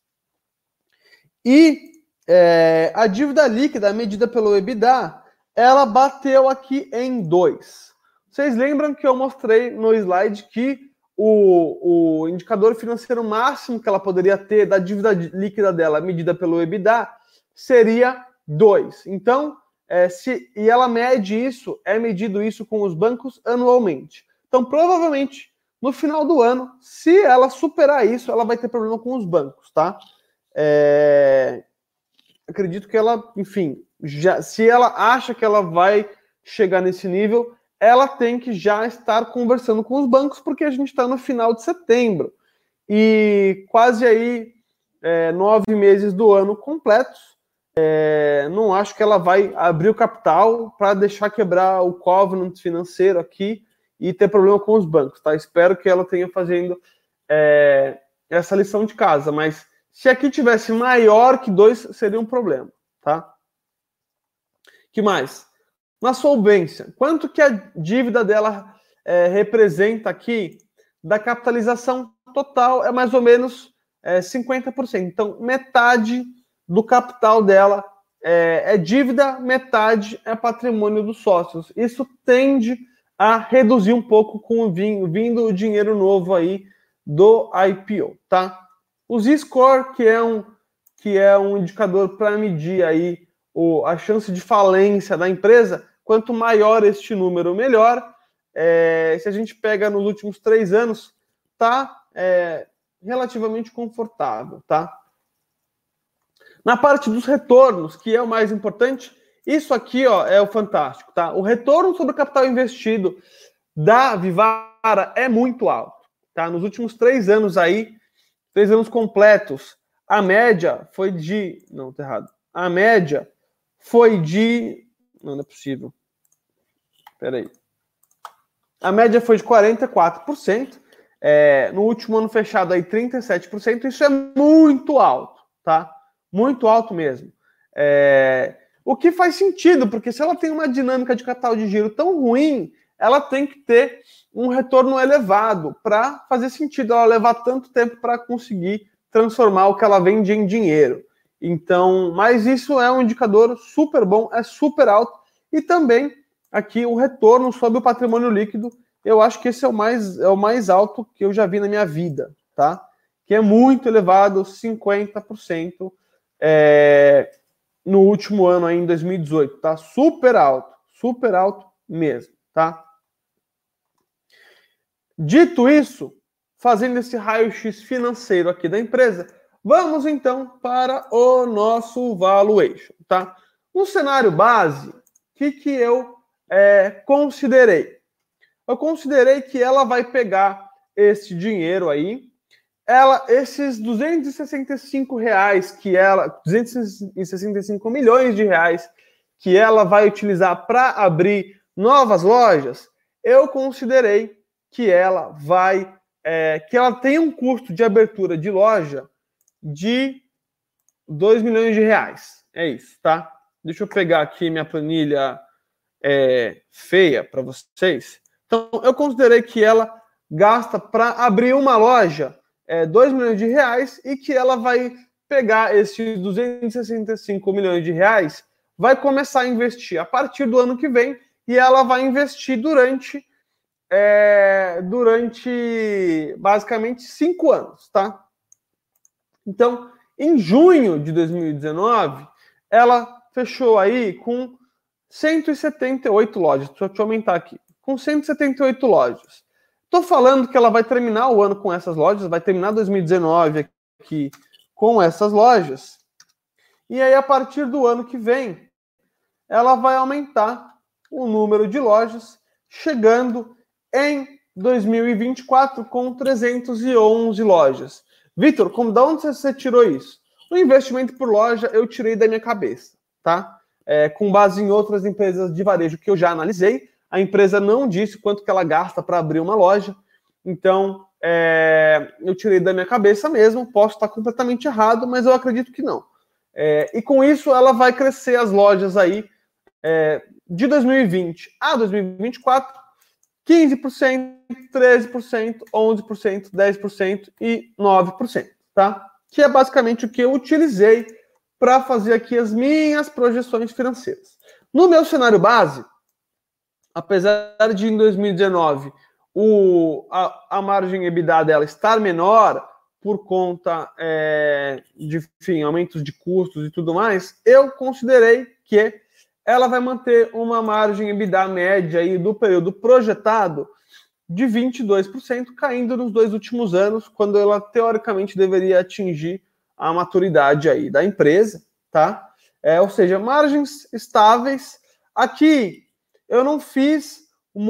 [SPEAKER 1] E é, a dívida líquida medida pelo EBITDA, ela bateu aqui em dois. Vocês lembram que eu mostrei no slide que o, o indicador financeiro máximo que ela poderia ter da dívida líquida dela medida pelo EBITDA seria dois. Então, é, se, e ela mede isso, é medido isso com os bancos anualmente. Então, provavelmente, no final do ano, se ela superar isso, ela vai ter problema com os bancos, tá? É, acredito que ela, enfim, já, se ela acha que ela vai chegar nesse nível, ela tem que já estar conversando com os bancos, porque a gente está no final de setembro. E quase aí é, nove meses do ano completos. É, não acho que ela vai abrir o capital para deixar quebrar o covenant financeiro aqui e ter problema com os bancos, tá? Espero que ela tenha fazendo é, essa lição de casa, mas se aqui tivesse maior que dois, seria um problema, tá? Que mais? Na solvência, quanto que a dívida dela é, representa aqui da capitalização total? É mais ou menos é, cinquenta por cento. Então, metade do capital dela é, é dívida, metade é patrimônio dos sócios. Isso tende a reduzir um pouco com o vinho, vindo o dinheiro novo aí do I P O, tá? O Z-Score, que é um, que é um indicador para medir aí o, a chance de falência da empresa, quanto maior este número, melhor. É, se a gente pega nos últimos três anos, tá é, relativamente confortável, tá? Na parte dos retornos, que é o mais importante, isso aqui, ó, é o fantástico, tá? O retorno sobre o capital investido da Vivara é muito alto, tá? Nos últimos três anos aí, três anos completos, a média foi de... Não, tá errado. A média foi de... Não, não é possível. Peraí. A média foi de quarenta e quatro por cento. É, no último ano fechado aí, trinta e sete por cento. Isso é muito alto, tá? Muito alto mesmo. É, o que faz sentido, porque se ela tem uma dinâmica de capital de giro tão ruim, ela tem que ter um retorno elevado para fazer sentido ela levar tanto tempo para conseguir transformar o que ela vende em dinheiro. Então, mas isso é um indicador super bom, é super alto. E também aqui o retorno sobre o patrimônio líquido, eu acho que esse é o mais, é o mais alto que eu já vi na minha vida, tá? Que é muito elevado, cinquenta por cento é, no último ano, aí, em dois mil e dezoito, tá? Super alto, super alto mesmo, tá? Dito isso, fazendo esse raio-x financeiro aqui da empresa, vamos então para o nosso valuation, tá? No cenário base, o que, que eu é, considerei? Eu considerei que ela vai pegar esse dinheiro aí, ela, esses duzentos e sessenta e cinco reais que ela, duzentos e sessenta e cinco milhões de reais que ela vai utilizar para abrir novas lojas, eu considerei que ela vai, é, que ela tem um custo de abertura de loja de dois milhões de reais. É isso, tá? Deixa eu pegar aqui minha planilha é, feia para vocês. Então, eu considerei que ela gasta para abrir uma loja é, dois milhões de reais e que ela vai pegar esses duzentos e sessenta e cinco milhões de reais, vai começar a investir a partir do ano que vem e ela vai investir durante, é, durante basicamente cinco anos, tá? Então, em junho de dois mil e dezenove, ela fechou aí com cento e setenta e oito lojas. Deixa eu te aumentar aqui. Com cento e setenta e oito lojas. Estou falando que ela vai terminar o ano com essas lojas, vai terminar dois mil e dezenove aqui com essas lojas. E aí, a partir do ano que vem, ela vai aumentar o número de lojas, chegando em dois mil e vinte e quatro com trezentas e onze lojas. Vitor, como, de onde você tirou isso? O investimento por loja eu tirei da minha cabeça, tá? É, com base em outras empresas de varejo que eu já analisei. A empresa não disse quanto que ela gasta para abrir uma loja, então é, eu tirei da minha cabeça mesmo, posso estar completamente errado, mas eu acredito que não. É, e com isso ela vai crescer as lojas aí é, de dois mil e vinte a dois mil e vinte e quatro, quinze por cento, treze por cento, onze por cento, dez por cento e nove por cento, tá? Que é basicamente o que eu utilizei para fazer aqui as minhas projeções financeiras. No meu cenário base, apesar de em dois mil e dezenove o, a, a margem EBITDA dela estar menor por conta é, de enfim, aumentos de custos e tudo mais, eu considerei que ela vai manter uma margem EBITDA média aí do período projetado de vinte e dois por cento, caindo nos dois últimos anos, quando ela teoricamente deveria atingir a maturidade aí da empresa, tá? É, ou seja, margens estáveis. Aqui eu não fiz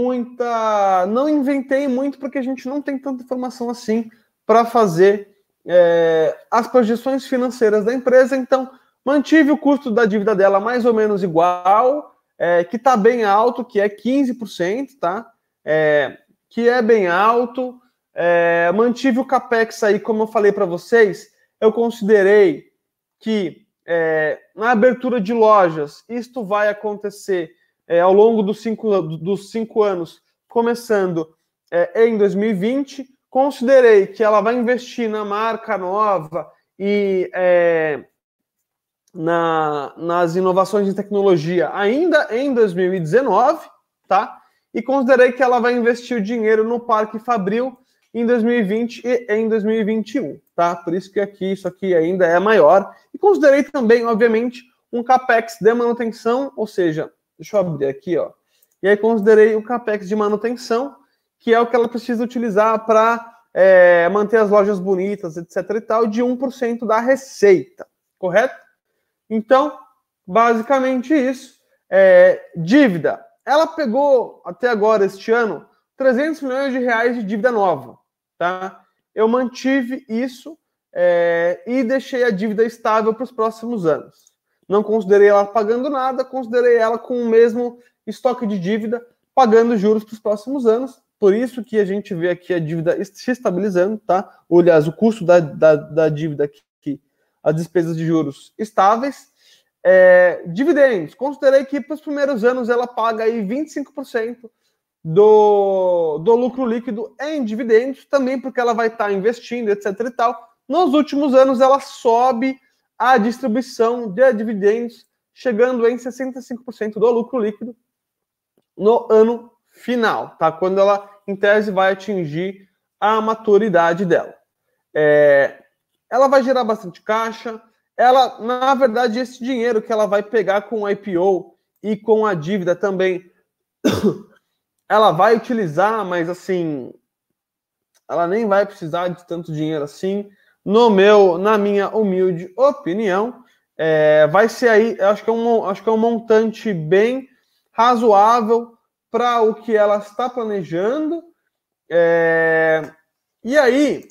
[SPEAKER 1] muita, não inventei muito, porque a gente não tem tanta informação assim para fazer é, as projeções financeiras da empresa, então mantive o custo da dívida dela mais ou menos igual, é, que está bem alto, que é quinze por cento, tá? É, que é bem alto. É, mantive o capex aí, como eu falei para vocês, eu considerei que é, na abertura de lojas, isto vai acontecer é, ao longo dos cinco, dos cinco anos, começando é, em dois mil e vinte. Considerei que ela vai investir na marca nova e... É, na, nas inovações de tecnologia ainda em dois mil e dezenove, tá? E considerei que ela vai investir o dinheiro no Parque Fabril em dois mil e vinte e em dois mil e vinte e um, tá? Por isso que aqui, isso aqui ainda é maior. E considerei também, obviamente, um CAPEX de manutenção, ou seja, deixa eu abrir aqui, ó. E aí considerei o CAPEX de manutenção, que é o que ela precisa utilizar para é, manter as lojas bonitas, etc e tal, de um por cento da receita, correto? Então, basicamente isso. É, dívida. Ela pegou, até agora, este ano, trezentos milhões de reais de dívida nova, tá? Eu mantive isso é, e deixei a dívida estável para os próximos anos. Não considerei ela pagando nada, considerei ela com o mesmo estoque de dívida, pagando juros para os próximos anos. Por isso que a gente vê aqui a dívida se estabilizando, tá? Ou, aliás, o custo da, da, da dívida aqui, as despesas de juros estáveis. É, dividendos. Considerei que para os primeiros anos ela paga aí vinte e cinco por cento do, do lucro líquido em dividendos, também porque ela vai estar investindo, etc e tal. Nos últimos anos ela sobe a distribuição de dividendos, chegando em sessenta e cinco por cento do lucro líquido no ano final, tá? Quando ela, em tese, vai atingir a maturidade dela. É, ela vai gerar bastante caixa. Ela, na verdade, esse dinheiro que ela vai pegar com o I P O e com a dívida também, ela vai utilizar, mas assim, ela nem vai precisar de tanto dinheiro assim. No meu, na minha humilde opinião, é, vai ser aí, acho que é um, acho que é um montante bem razoável para o que ela está planejando. É, e aí,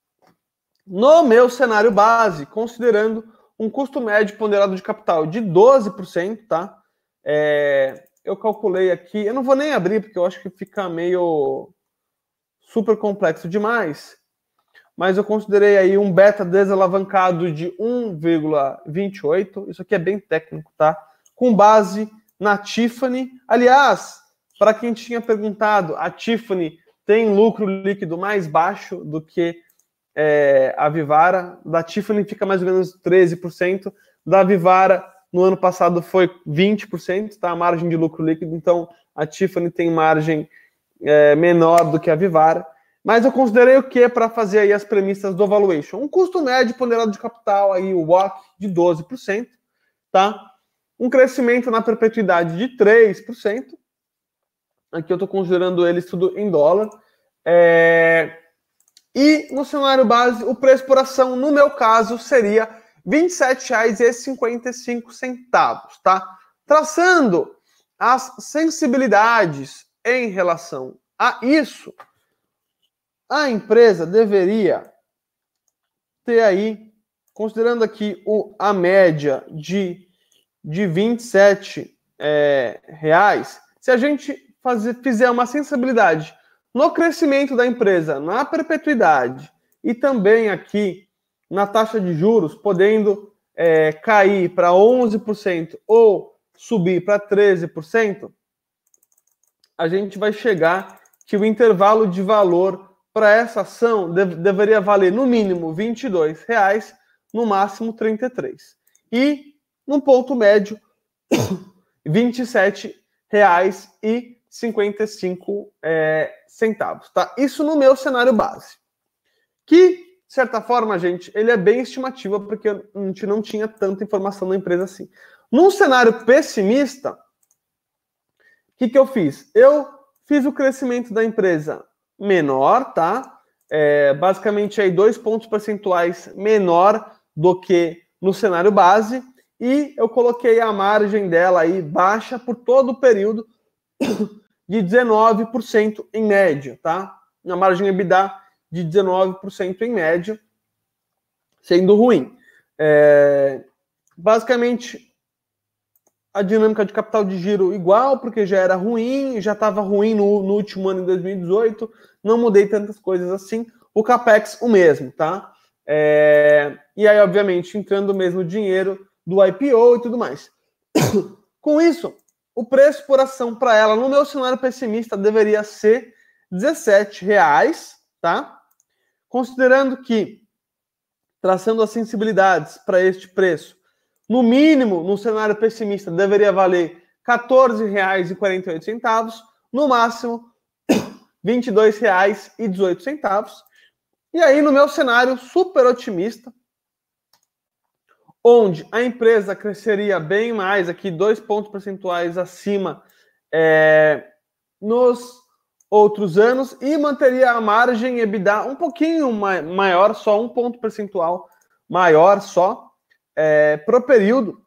[SPEAKER 1] no meu cenário base, considerando um custo médio ponderado de capital de doze por cento, tá? É, eu calculei aqui, eu não vou nem abrir, porque eu acho que fica meio super complexo demais, mas eu considerei aí um beta desalavancado de um vírgula vinte e oito, isso aqui é bem técnico, tá? Com base na Tiffany. Aliás, para quem tinha perguntado, a Tiffany tem lucro líquido mais baixo do que É, a Vivara. Da Tiffany fica mais ou menos treze por cento, da Vivara no ano passado foi vinte por cento, tá? A margem de lucro líquido, então a Tiffany tem margem é, menor do que a Vivara, mas eu considerei o que para fazer aí as premissas do valuation? Um custo médio ponderado de capital, aí o W A C de doze por cento, tá? Um crescimento na perpetuidade de três por cento, aqui eu estou considerando eles tudo em dólar, é... E no cenário base, o preço por ação, no meu caso, seria vinte e sete reais e cinquenta e cinco centavos, tá? Traçando as sensibilidades em relação a isso, a empresa deveria ter aí, considerando aqui o, a média de, de vinte e sete é, reais, se a gente fazer, fizer uma sensibilidade no crescimento da empresa, na perpetuidade e também aqui na taxa de juros, podendo é, cair para onze por cento ou subir para treze por cento, a gente vai chegar que o intervalo de valor para essa ação deve, deveria valer no mínimo vinte e dois reais, no máximo trinta e três. E no ponto médio, vinte e sete reais e cinquenta e cinco é, centavos, tá? Isso no meu cenário base. Que, de certa forma, gente, ele é bem estimativa, porque a gente não tinha tanta informação da empresa assim. Num cenário pessimista, o que, que eu fiz? Eu fiz o crescimento da empresa menor, tá? É, basicamente, aí, dois pontos percentuais menor do que no cenário base, e eu coloquei a margem dela aí baixa por todo o período de dezenove por cento em média, tá? Na margem EBITDA de dezenove por cento em média, sendo ruim. É, basicamente, a dinâmica de capital de giro igual, porque já era ruim, já estava ruim no, no último ano, em dois mil e dezoito, não mudei tantas coisas assim. O CAPEX, o mesmo, tá? É, e aí, obviamente, entrando o mesmo dinheiro do I P O e tudo mais. Com isso, o preço por ação para ela, no meu cenário pessimista, deveria ser dezessete reais, tá? Considerando que, traçando as sensibilidades para este preço, no mínimo, no cenário pessimista, deveria valer quatorze reais e quarenta e oito centavos, no máximo vinte e dois reais e dezoito centavos. E aí, no meu cenário super otimista, onde a empresa cresceria bem mais, aqui dois pontos percentuais acima é, nos outros anos, e manteria a margem EBITDA um pouquinho maior, só um ponto percentual maior só, é, pro período,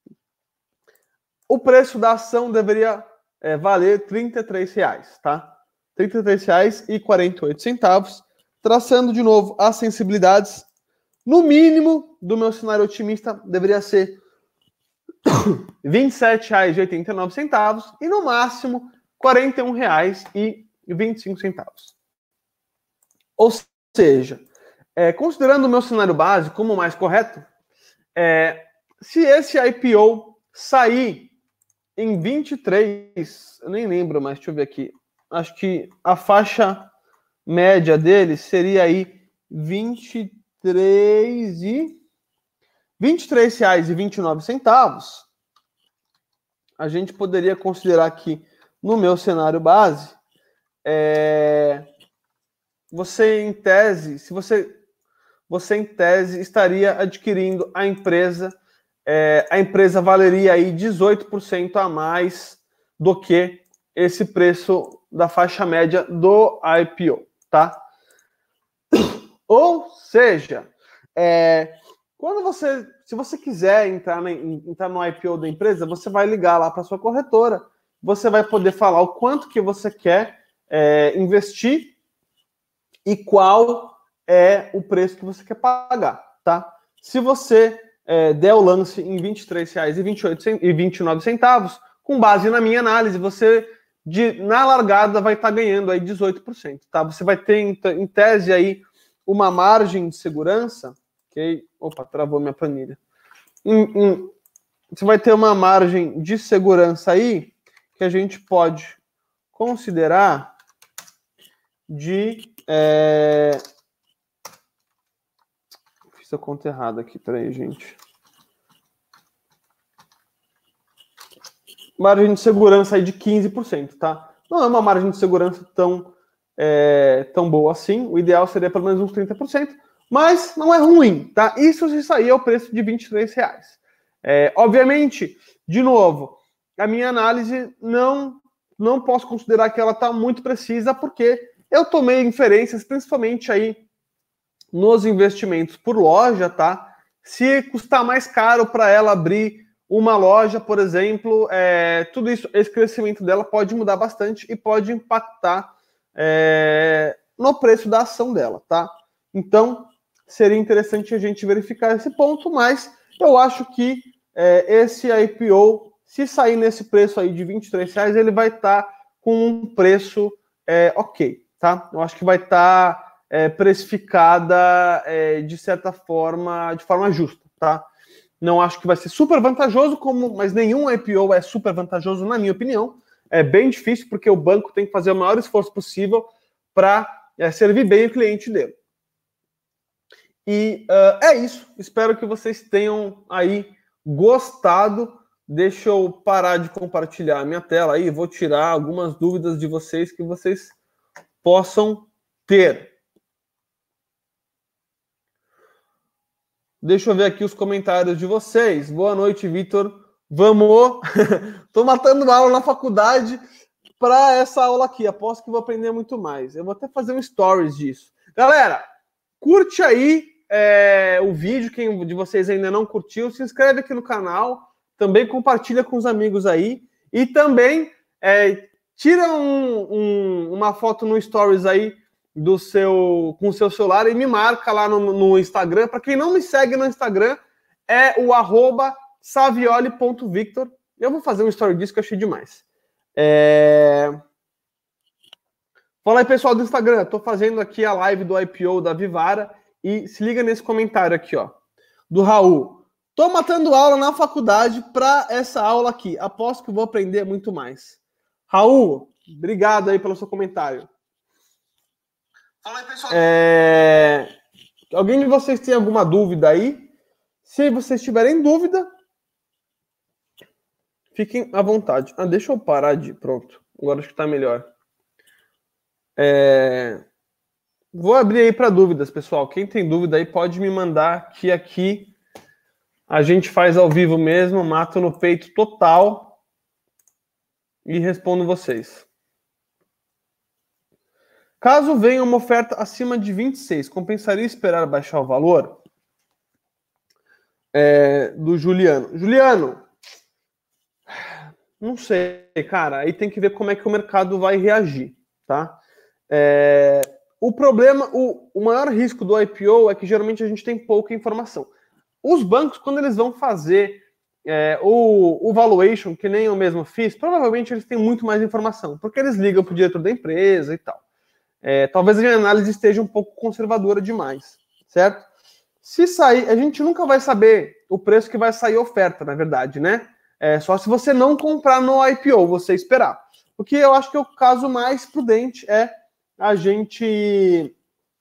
[SPEAKER 1] o preço da ação deveria é, valer trinta e três reais, tá? trinta e três reais e quarenta e oito centavos, traçando de novo as sensibilidades. No mínimo do meu cenário otimista deveria ser vinte e sete reais e oitenta e nove centavos e no máximo quarenta e um reais e vinte e cinco centavos. Ou seja, é, considerando o meu cenário base como o mais correto, é, se esse I P O sair em vinte e três, eu nem lembro, mas deixa eu ver aqui, acho que a faixa média dele seria aí vinte e três e vinte e três reais e vinte e nove centavos. A gente poderia considerar que no meu cenário base, é, você em tese, se você você em tese estaria adquirindo a empresa, é, a empresa valeria aí dezoito por cento a mais do que esse preço da faixa média do I P O, tá? Ou seja, é, quando você, se você quiser entrar, na, entrar no I P O da empresa, você vai ligar lá para sua corretora, você vai poder falar o quanto que você quer é, investir e qual é o preço que você quer pagar, tá? Se você é, der o lance em vinte e três reais e vinte e nove centavos, com base na minha análise, você de, na largada vai estar tá ganhando aí dezoito por cento, tá? Você vai ter em, em tese aí uma margem de segurança, ok? Opa, travou minha planilha. Em, em, você vai ter uma margem de segurança aí que a gente pode considerar de... É... Fiz a conta errada aqui, peraí, gente. Margem de segurança aí de quinze por cento, tá? Não é uma margem de segurança tão, é, tão boa assim. O ideal seria pelo menos uns trinta por cento, mas não é ruim, tá? Isso se sair é o preço de vinte e três reais. É, obviamente, de novo, a minha análise não, não posso considerar que ela está muito precisa, porque eu tomei inferências, principalmente aí nos investimentos por loja, tá? Se custar mais caro para ela abrir uma loja, por exemplo, é, tudo isso, esse crescimento dela pode mudar bastante e pode impactar é, no preço da ação dela, tá? Então, seria interessante a gente verificar esse ponto, mas eu acho que é, esse I P O, se sair nesse preço aí de vinte e três reais, ele vai estar tá com um preço é, ok, tá? Eu acho que vai estar tá, é, precificada é, de certa forma, de forma justa, tá? Não acho que vai ser super vantajoso, como, mas nenhum I P O é super vantajoso, na minha opinião. É bem difícil, porque o banco tem que fazer o maior esforço possível para é, servir bem o cliente dele. E uh, é isso. Espero que vocês tenham aí gostado. Deixa eu parar de compartilhar a minha tela aí. Vou tirar algumas dúvidas de vocês que vocês possam ter. Deixa eu ver aqui os comentários de vocês. Boa noite, Vitor. Vamos! Tô matando aula na faculdade para essa aula aqui. Aposto que vou aprender muito mais. Eu vou até fazer um stories disso. Galera, curte aí é, o vídeo. Quem de vocês ainda não curtiu, se inscreve aqui no canal. Também compartilha com os amigos aí. E também é, tira um, um, uma foto no stories aí do seu, com o seu celular e me marca lá no, no Instagram. Para quem não me segue no Instagram, é o arroba savioli ponto victor. Eu vou fazer um story disso que eu achei demais. É... Fala aí, pessoal do Instagram. Estou fazendo aqui a live do I P O da Vivara e se liga nesse comentário aqui, ó, do Raul. Tô matando aula na faculdade para essa aula aqui. Aposto que vou aprender muito mais. Raul, obrigado aí pelo seu comentário.
[SPEAKER 2] Fala aí, pessoal.
[SPEAKER 1] É... Alguém de vocês tem alguma dúvida aí? Se vocês tiverem dúvida, Fiquem à vontade. Ah, deixa eu parar de... Pronto. Agora acho que tá melhor. É... Vou abrir aí para dúvidas, pessoal. Quem tem dúvida aí pode me mandar, que aqui a gente faz ao vivo mesmo, mato no peito total e respondo vocês. Caso venha uma oferta acima de vinte e seis, compensaria esperar baixar o valor? É, do Juliano. Juliano, não sei, cara. Aí tem que ver como é que o mercado vai reagir, tá? É, o problema, o, o maior risco do I P O é que geralmente a gente tem pouca informação. Os bancos, quando eles vão fazer é, o, o valuation, que nem eu mesmo fiz, provavelmente eles têm muito mais informação, porque eles ligam para o diretor da empresa e tal. É, talvez a análise esteja um pouco conservadora demais, certo? Se sair, a gente nunca vai saber o preço que vai sair a oferta, na verdade, né? É só se você não comprar no I P O, você esperar. O que eu acho que é o caso mais prudente é a gente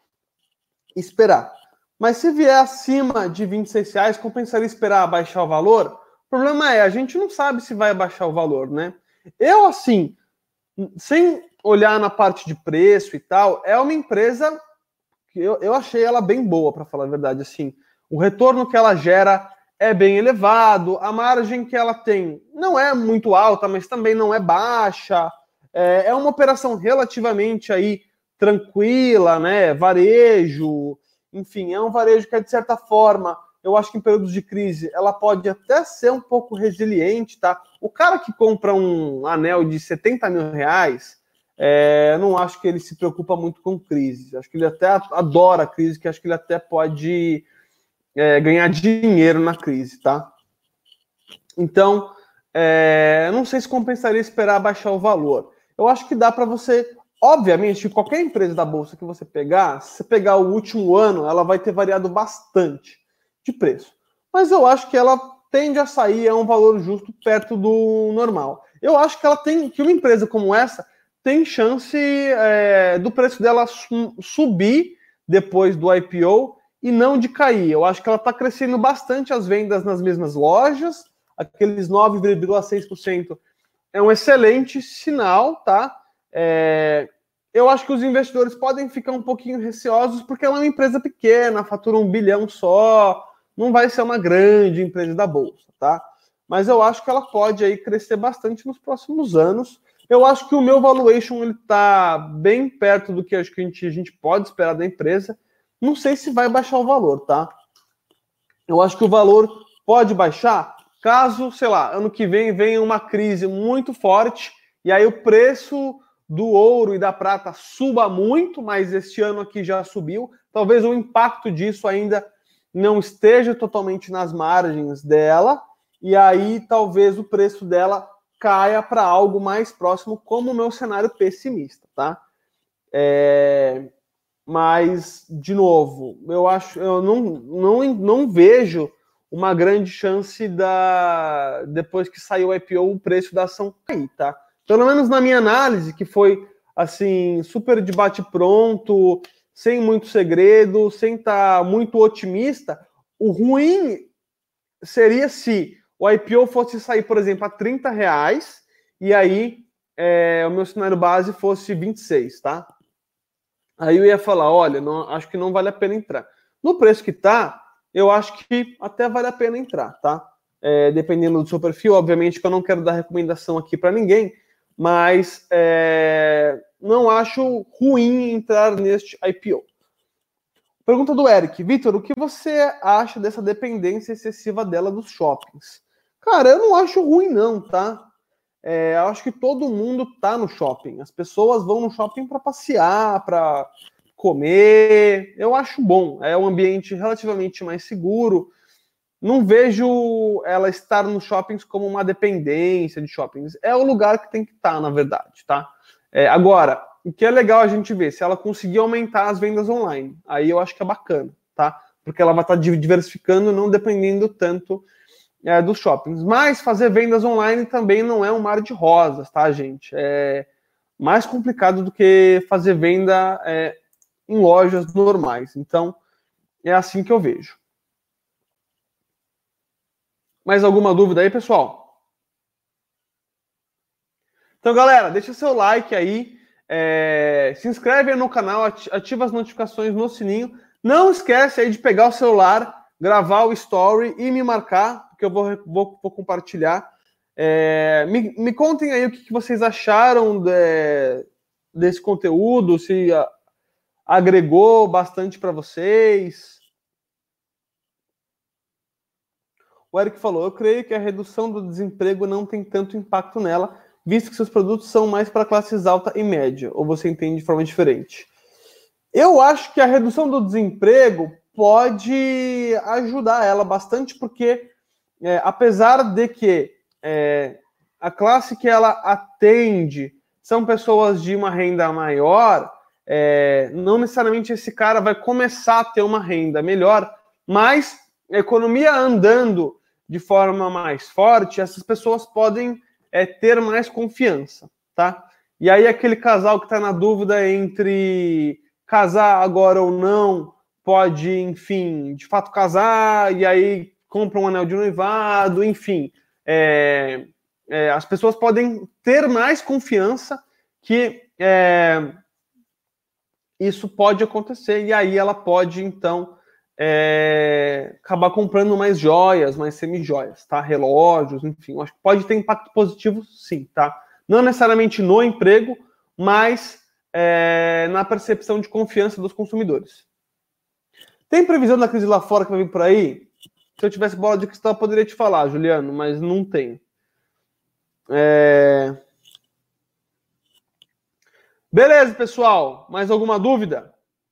[SPEAKER 1] esperar. Mas se vier acima de vinte e seis reais, compensaria esperar baixar o valor? O problema é, a gente não sabe se vai baixar o valor, né? Eu, assim, sem olhar na parte de preço e tal, é uma empresa que eu, eu achei ela bem boa, para falar a verdade. Assim, o retorno que ela gera é bem elevado, a margem que ela tem não é muito alta, mas também não é baixa. É, é uma operação relativamente aí tranquila, né? Varejo, enfim, é um varejo que é, de certa forma, eu acho que em períodos de crise ela pode até ser um pouco resiliente, tá? O cara que compra um anel de setenta mil reais, é, eu não acho que ele se preocupa muito com crise. Acho que ele até adora a crise, que acho que ele até pode é, ganhar dinheiro na crise, tá? Então, é, não sei se compensaria esperar baixar o valor. Eu acho que dá para você... Obviamente, qualquer empresa da Bolsa que você pegar, se você pegar o último ano, ela vai ter variado bastante de preço. Mas eu acho que ela tende a sair a um valor justo perto do normal. Eu acho que ela tem, que uma empresa como essa tem chance é, do preço dela su- subir depois do I P O e não de cair. Eu acho que ela está crescendo bastante as vendas nas mesmas lojas, aqueles nove vírgula seis por cento é um excelente sinal, tá? É, eu acho que os investidores podem ficar um pouquinho receosos porque ela é uma empresa pequena, fatura um bilhão só, não vai ser uma grande empresa da Bolsa, tá? Mas eu acho que ela pode aí crescer bastante nos próximos anos. Eu acho que o meu valuation ele tá bem perto do que acho que a gente, a gente pode esperar da empresa. Não sei se vai baixar o valor, tá? Eu acho que o valor pode baixar caso, sei lá, ano que vem venha uma crise muito forte e aí o preço do ouro e da prata suba muito, mas este ano aqui já subiu. Talvez o impacto disso ainda não esteja totalmente nas margens dela, e aí talvez o preço dela caia para algo mais próximo, como o meu cenário pessimista, tá? É... Mas, de novo, eu acho, eu não, não, não vejo uma grande chance da depois que saiu o I P O, o preço da ação cair, tá? Pelo menos na minha análise, que foi, assim, super de bate-pronto, sem muito segredo, sem estar muito otimista, o ruim seria se o I P O fosse sair, por exemplo, a trinta reais, e aí é, o meu cenário base fosse vinte e seis, tá? Aí eu ia falar, olha, não, acho que não vale a pena entrar. No preço que tá, eu acho que até vale a pena entrar, tá? É, dependendo do seu perfil, obviamente que eu não quero dar recomendação aqui para ninguém, mas é, não acho ruim entrar neste I P O. Pergunta do Eric. Vitor, o que você acha dessa dependência excessiva dela dos shoppings? Cara, eu não acho ruim não, tá? É, eu acho que todo mundo tá no shopping. As pessoas vão no shopping para passear, para comer. Eu acho bom. É um ambiente relativamente mais seguro. Não vejo ela estar nos shoppings como uma dependência de shoppings. É o lugar que tem que estar, na verdade, tá? É, agora, o que é legal a gente ver, se ela conseguir aumentar as vendas online, aí eu acho que é bacana, tá? Porque ela vai estar diversificando, não dependendo tanto é, dos shoppings. Mas fazer vendas online também não é um mar de rosas, tá, gente? É mais complicado do que fazer venda é, em lojas normais. Então, é assim que eu vejo. Mais alguma dúvida aí, pessoal? Então, galera, deixa seu like aí, é, se inscreve aí no canal, ativa as notificações no sininho. Não esquece aí de pegar o celular, gravar o story e me marcar, porque eu vou, vou, vou compartilhar. É, me, me contem aí o que, que vocês acharam de, desse conteúdo, se a, agregou bastante para vocês. O Eric falou, eu creio que a redução do desemprego não tem tanto impacto nela, visto que seus produtos são mais para classes alta e média, ou você entende de forma diferente? Eu acho que a redução do desemprego pode ajudar ela bastante, porque é, apesar de que é, a classe que ela atende são pessoas de uma renda maior, é, não necessariamente esse cara vai começar a ter uma renda melhor, mas a economia andando de forma mais forte, essas pessoas podem é, ter mais confiança, tá? E aí aquele casal que está na dúvida entre casar agora ou não, pode, enfim, de fato casar, e aí compra um anel de noivado, enfim. É, é, as pessoas podem ter mais confiança que é, isso pode acontecer, e aí ela pode, então, é, acabar comprando mais joias, mais semi-joias, tá? Relógios, enfim. Acho que pode ter impacto positivo, sim, tá? Não necessariamente no emprego, mas é, na percepção de confiança dos consumidores. Tem previsão da crise lá fora que vai vir por aí? Se eu tivesse bola de cristal, eu poderia te falar, Juliano, mas não tem. É... Beleza, pessoal. Mais alguma dúvida?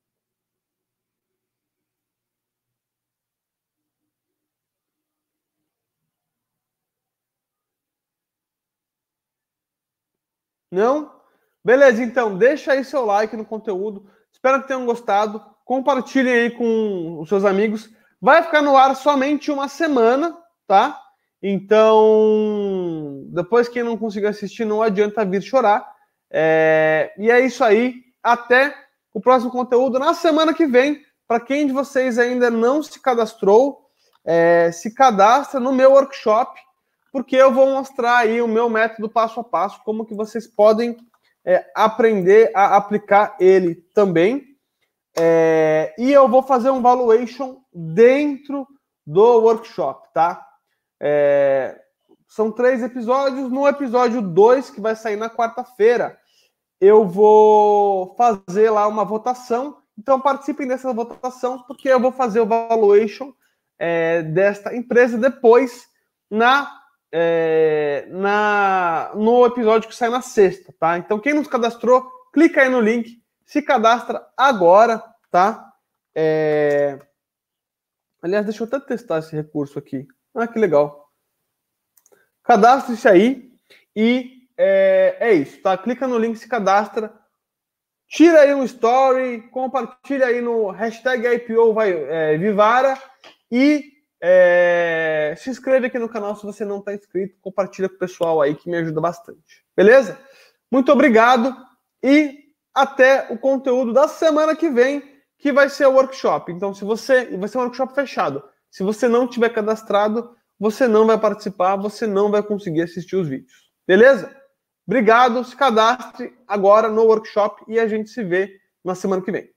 [SPEAKER 1] Não? Beleza, então, deixa aí seu like no conteúdo. Espero que tenham gostado. Compartilhem aí com os seus amigos. Vai ficar no ar somente uma semana, tá? Então, depois quem não conseguir assistir, não adianta vir chorar. É... E é isso aí. Até o próximo conteúdo na semana que vem. Para quem de vocês ainda não se cadastrou, é... se cadastra no meu workshop, porque eu vou mostrar aí o meu método passo a passo, como que vocês podem é, aprender a aplicar ele também. É, e eu vou fazer um valuation dentro do workshop, tá? É, são três episódios. No episódio dois, que vai sair na quarta-feira, eu vou fazer lá uma votação. Então participem dessa votação, porque eu vou fazer o valuation é, desta empresa depois na... É, na, no episódio que sai na sexta, tá? Então, quem não se cadastrou, clica aí no link, se cadastra agora, tá? É... Aliás, deixa eu até testar esse recurso aqui. Ah, que legal. Cadastre-se aí e é, é isso, tá? Clica no link, se cadastra, tira aí um story, compartilha aí no hashtag I P O vai, é, Vivara e É, se inscreve aqui no canal se você não está inscrito, compartilha com o pessoal aí que me ajuda bastante, beleza? Muito obrigado e até o conteúdo da semana que vem, que vai ser o workshop. Então, se você vai ser um workshop fechado, se você não tiver cadastrado, você não vai participar, você não vai conseguir assistir os vídeos, beleza? Obrigado, se cadastre agora no workshop e a gente se vê na semana que vem.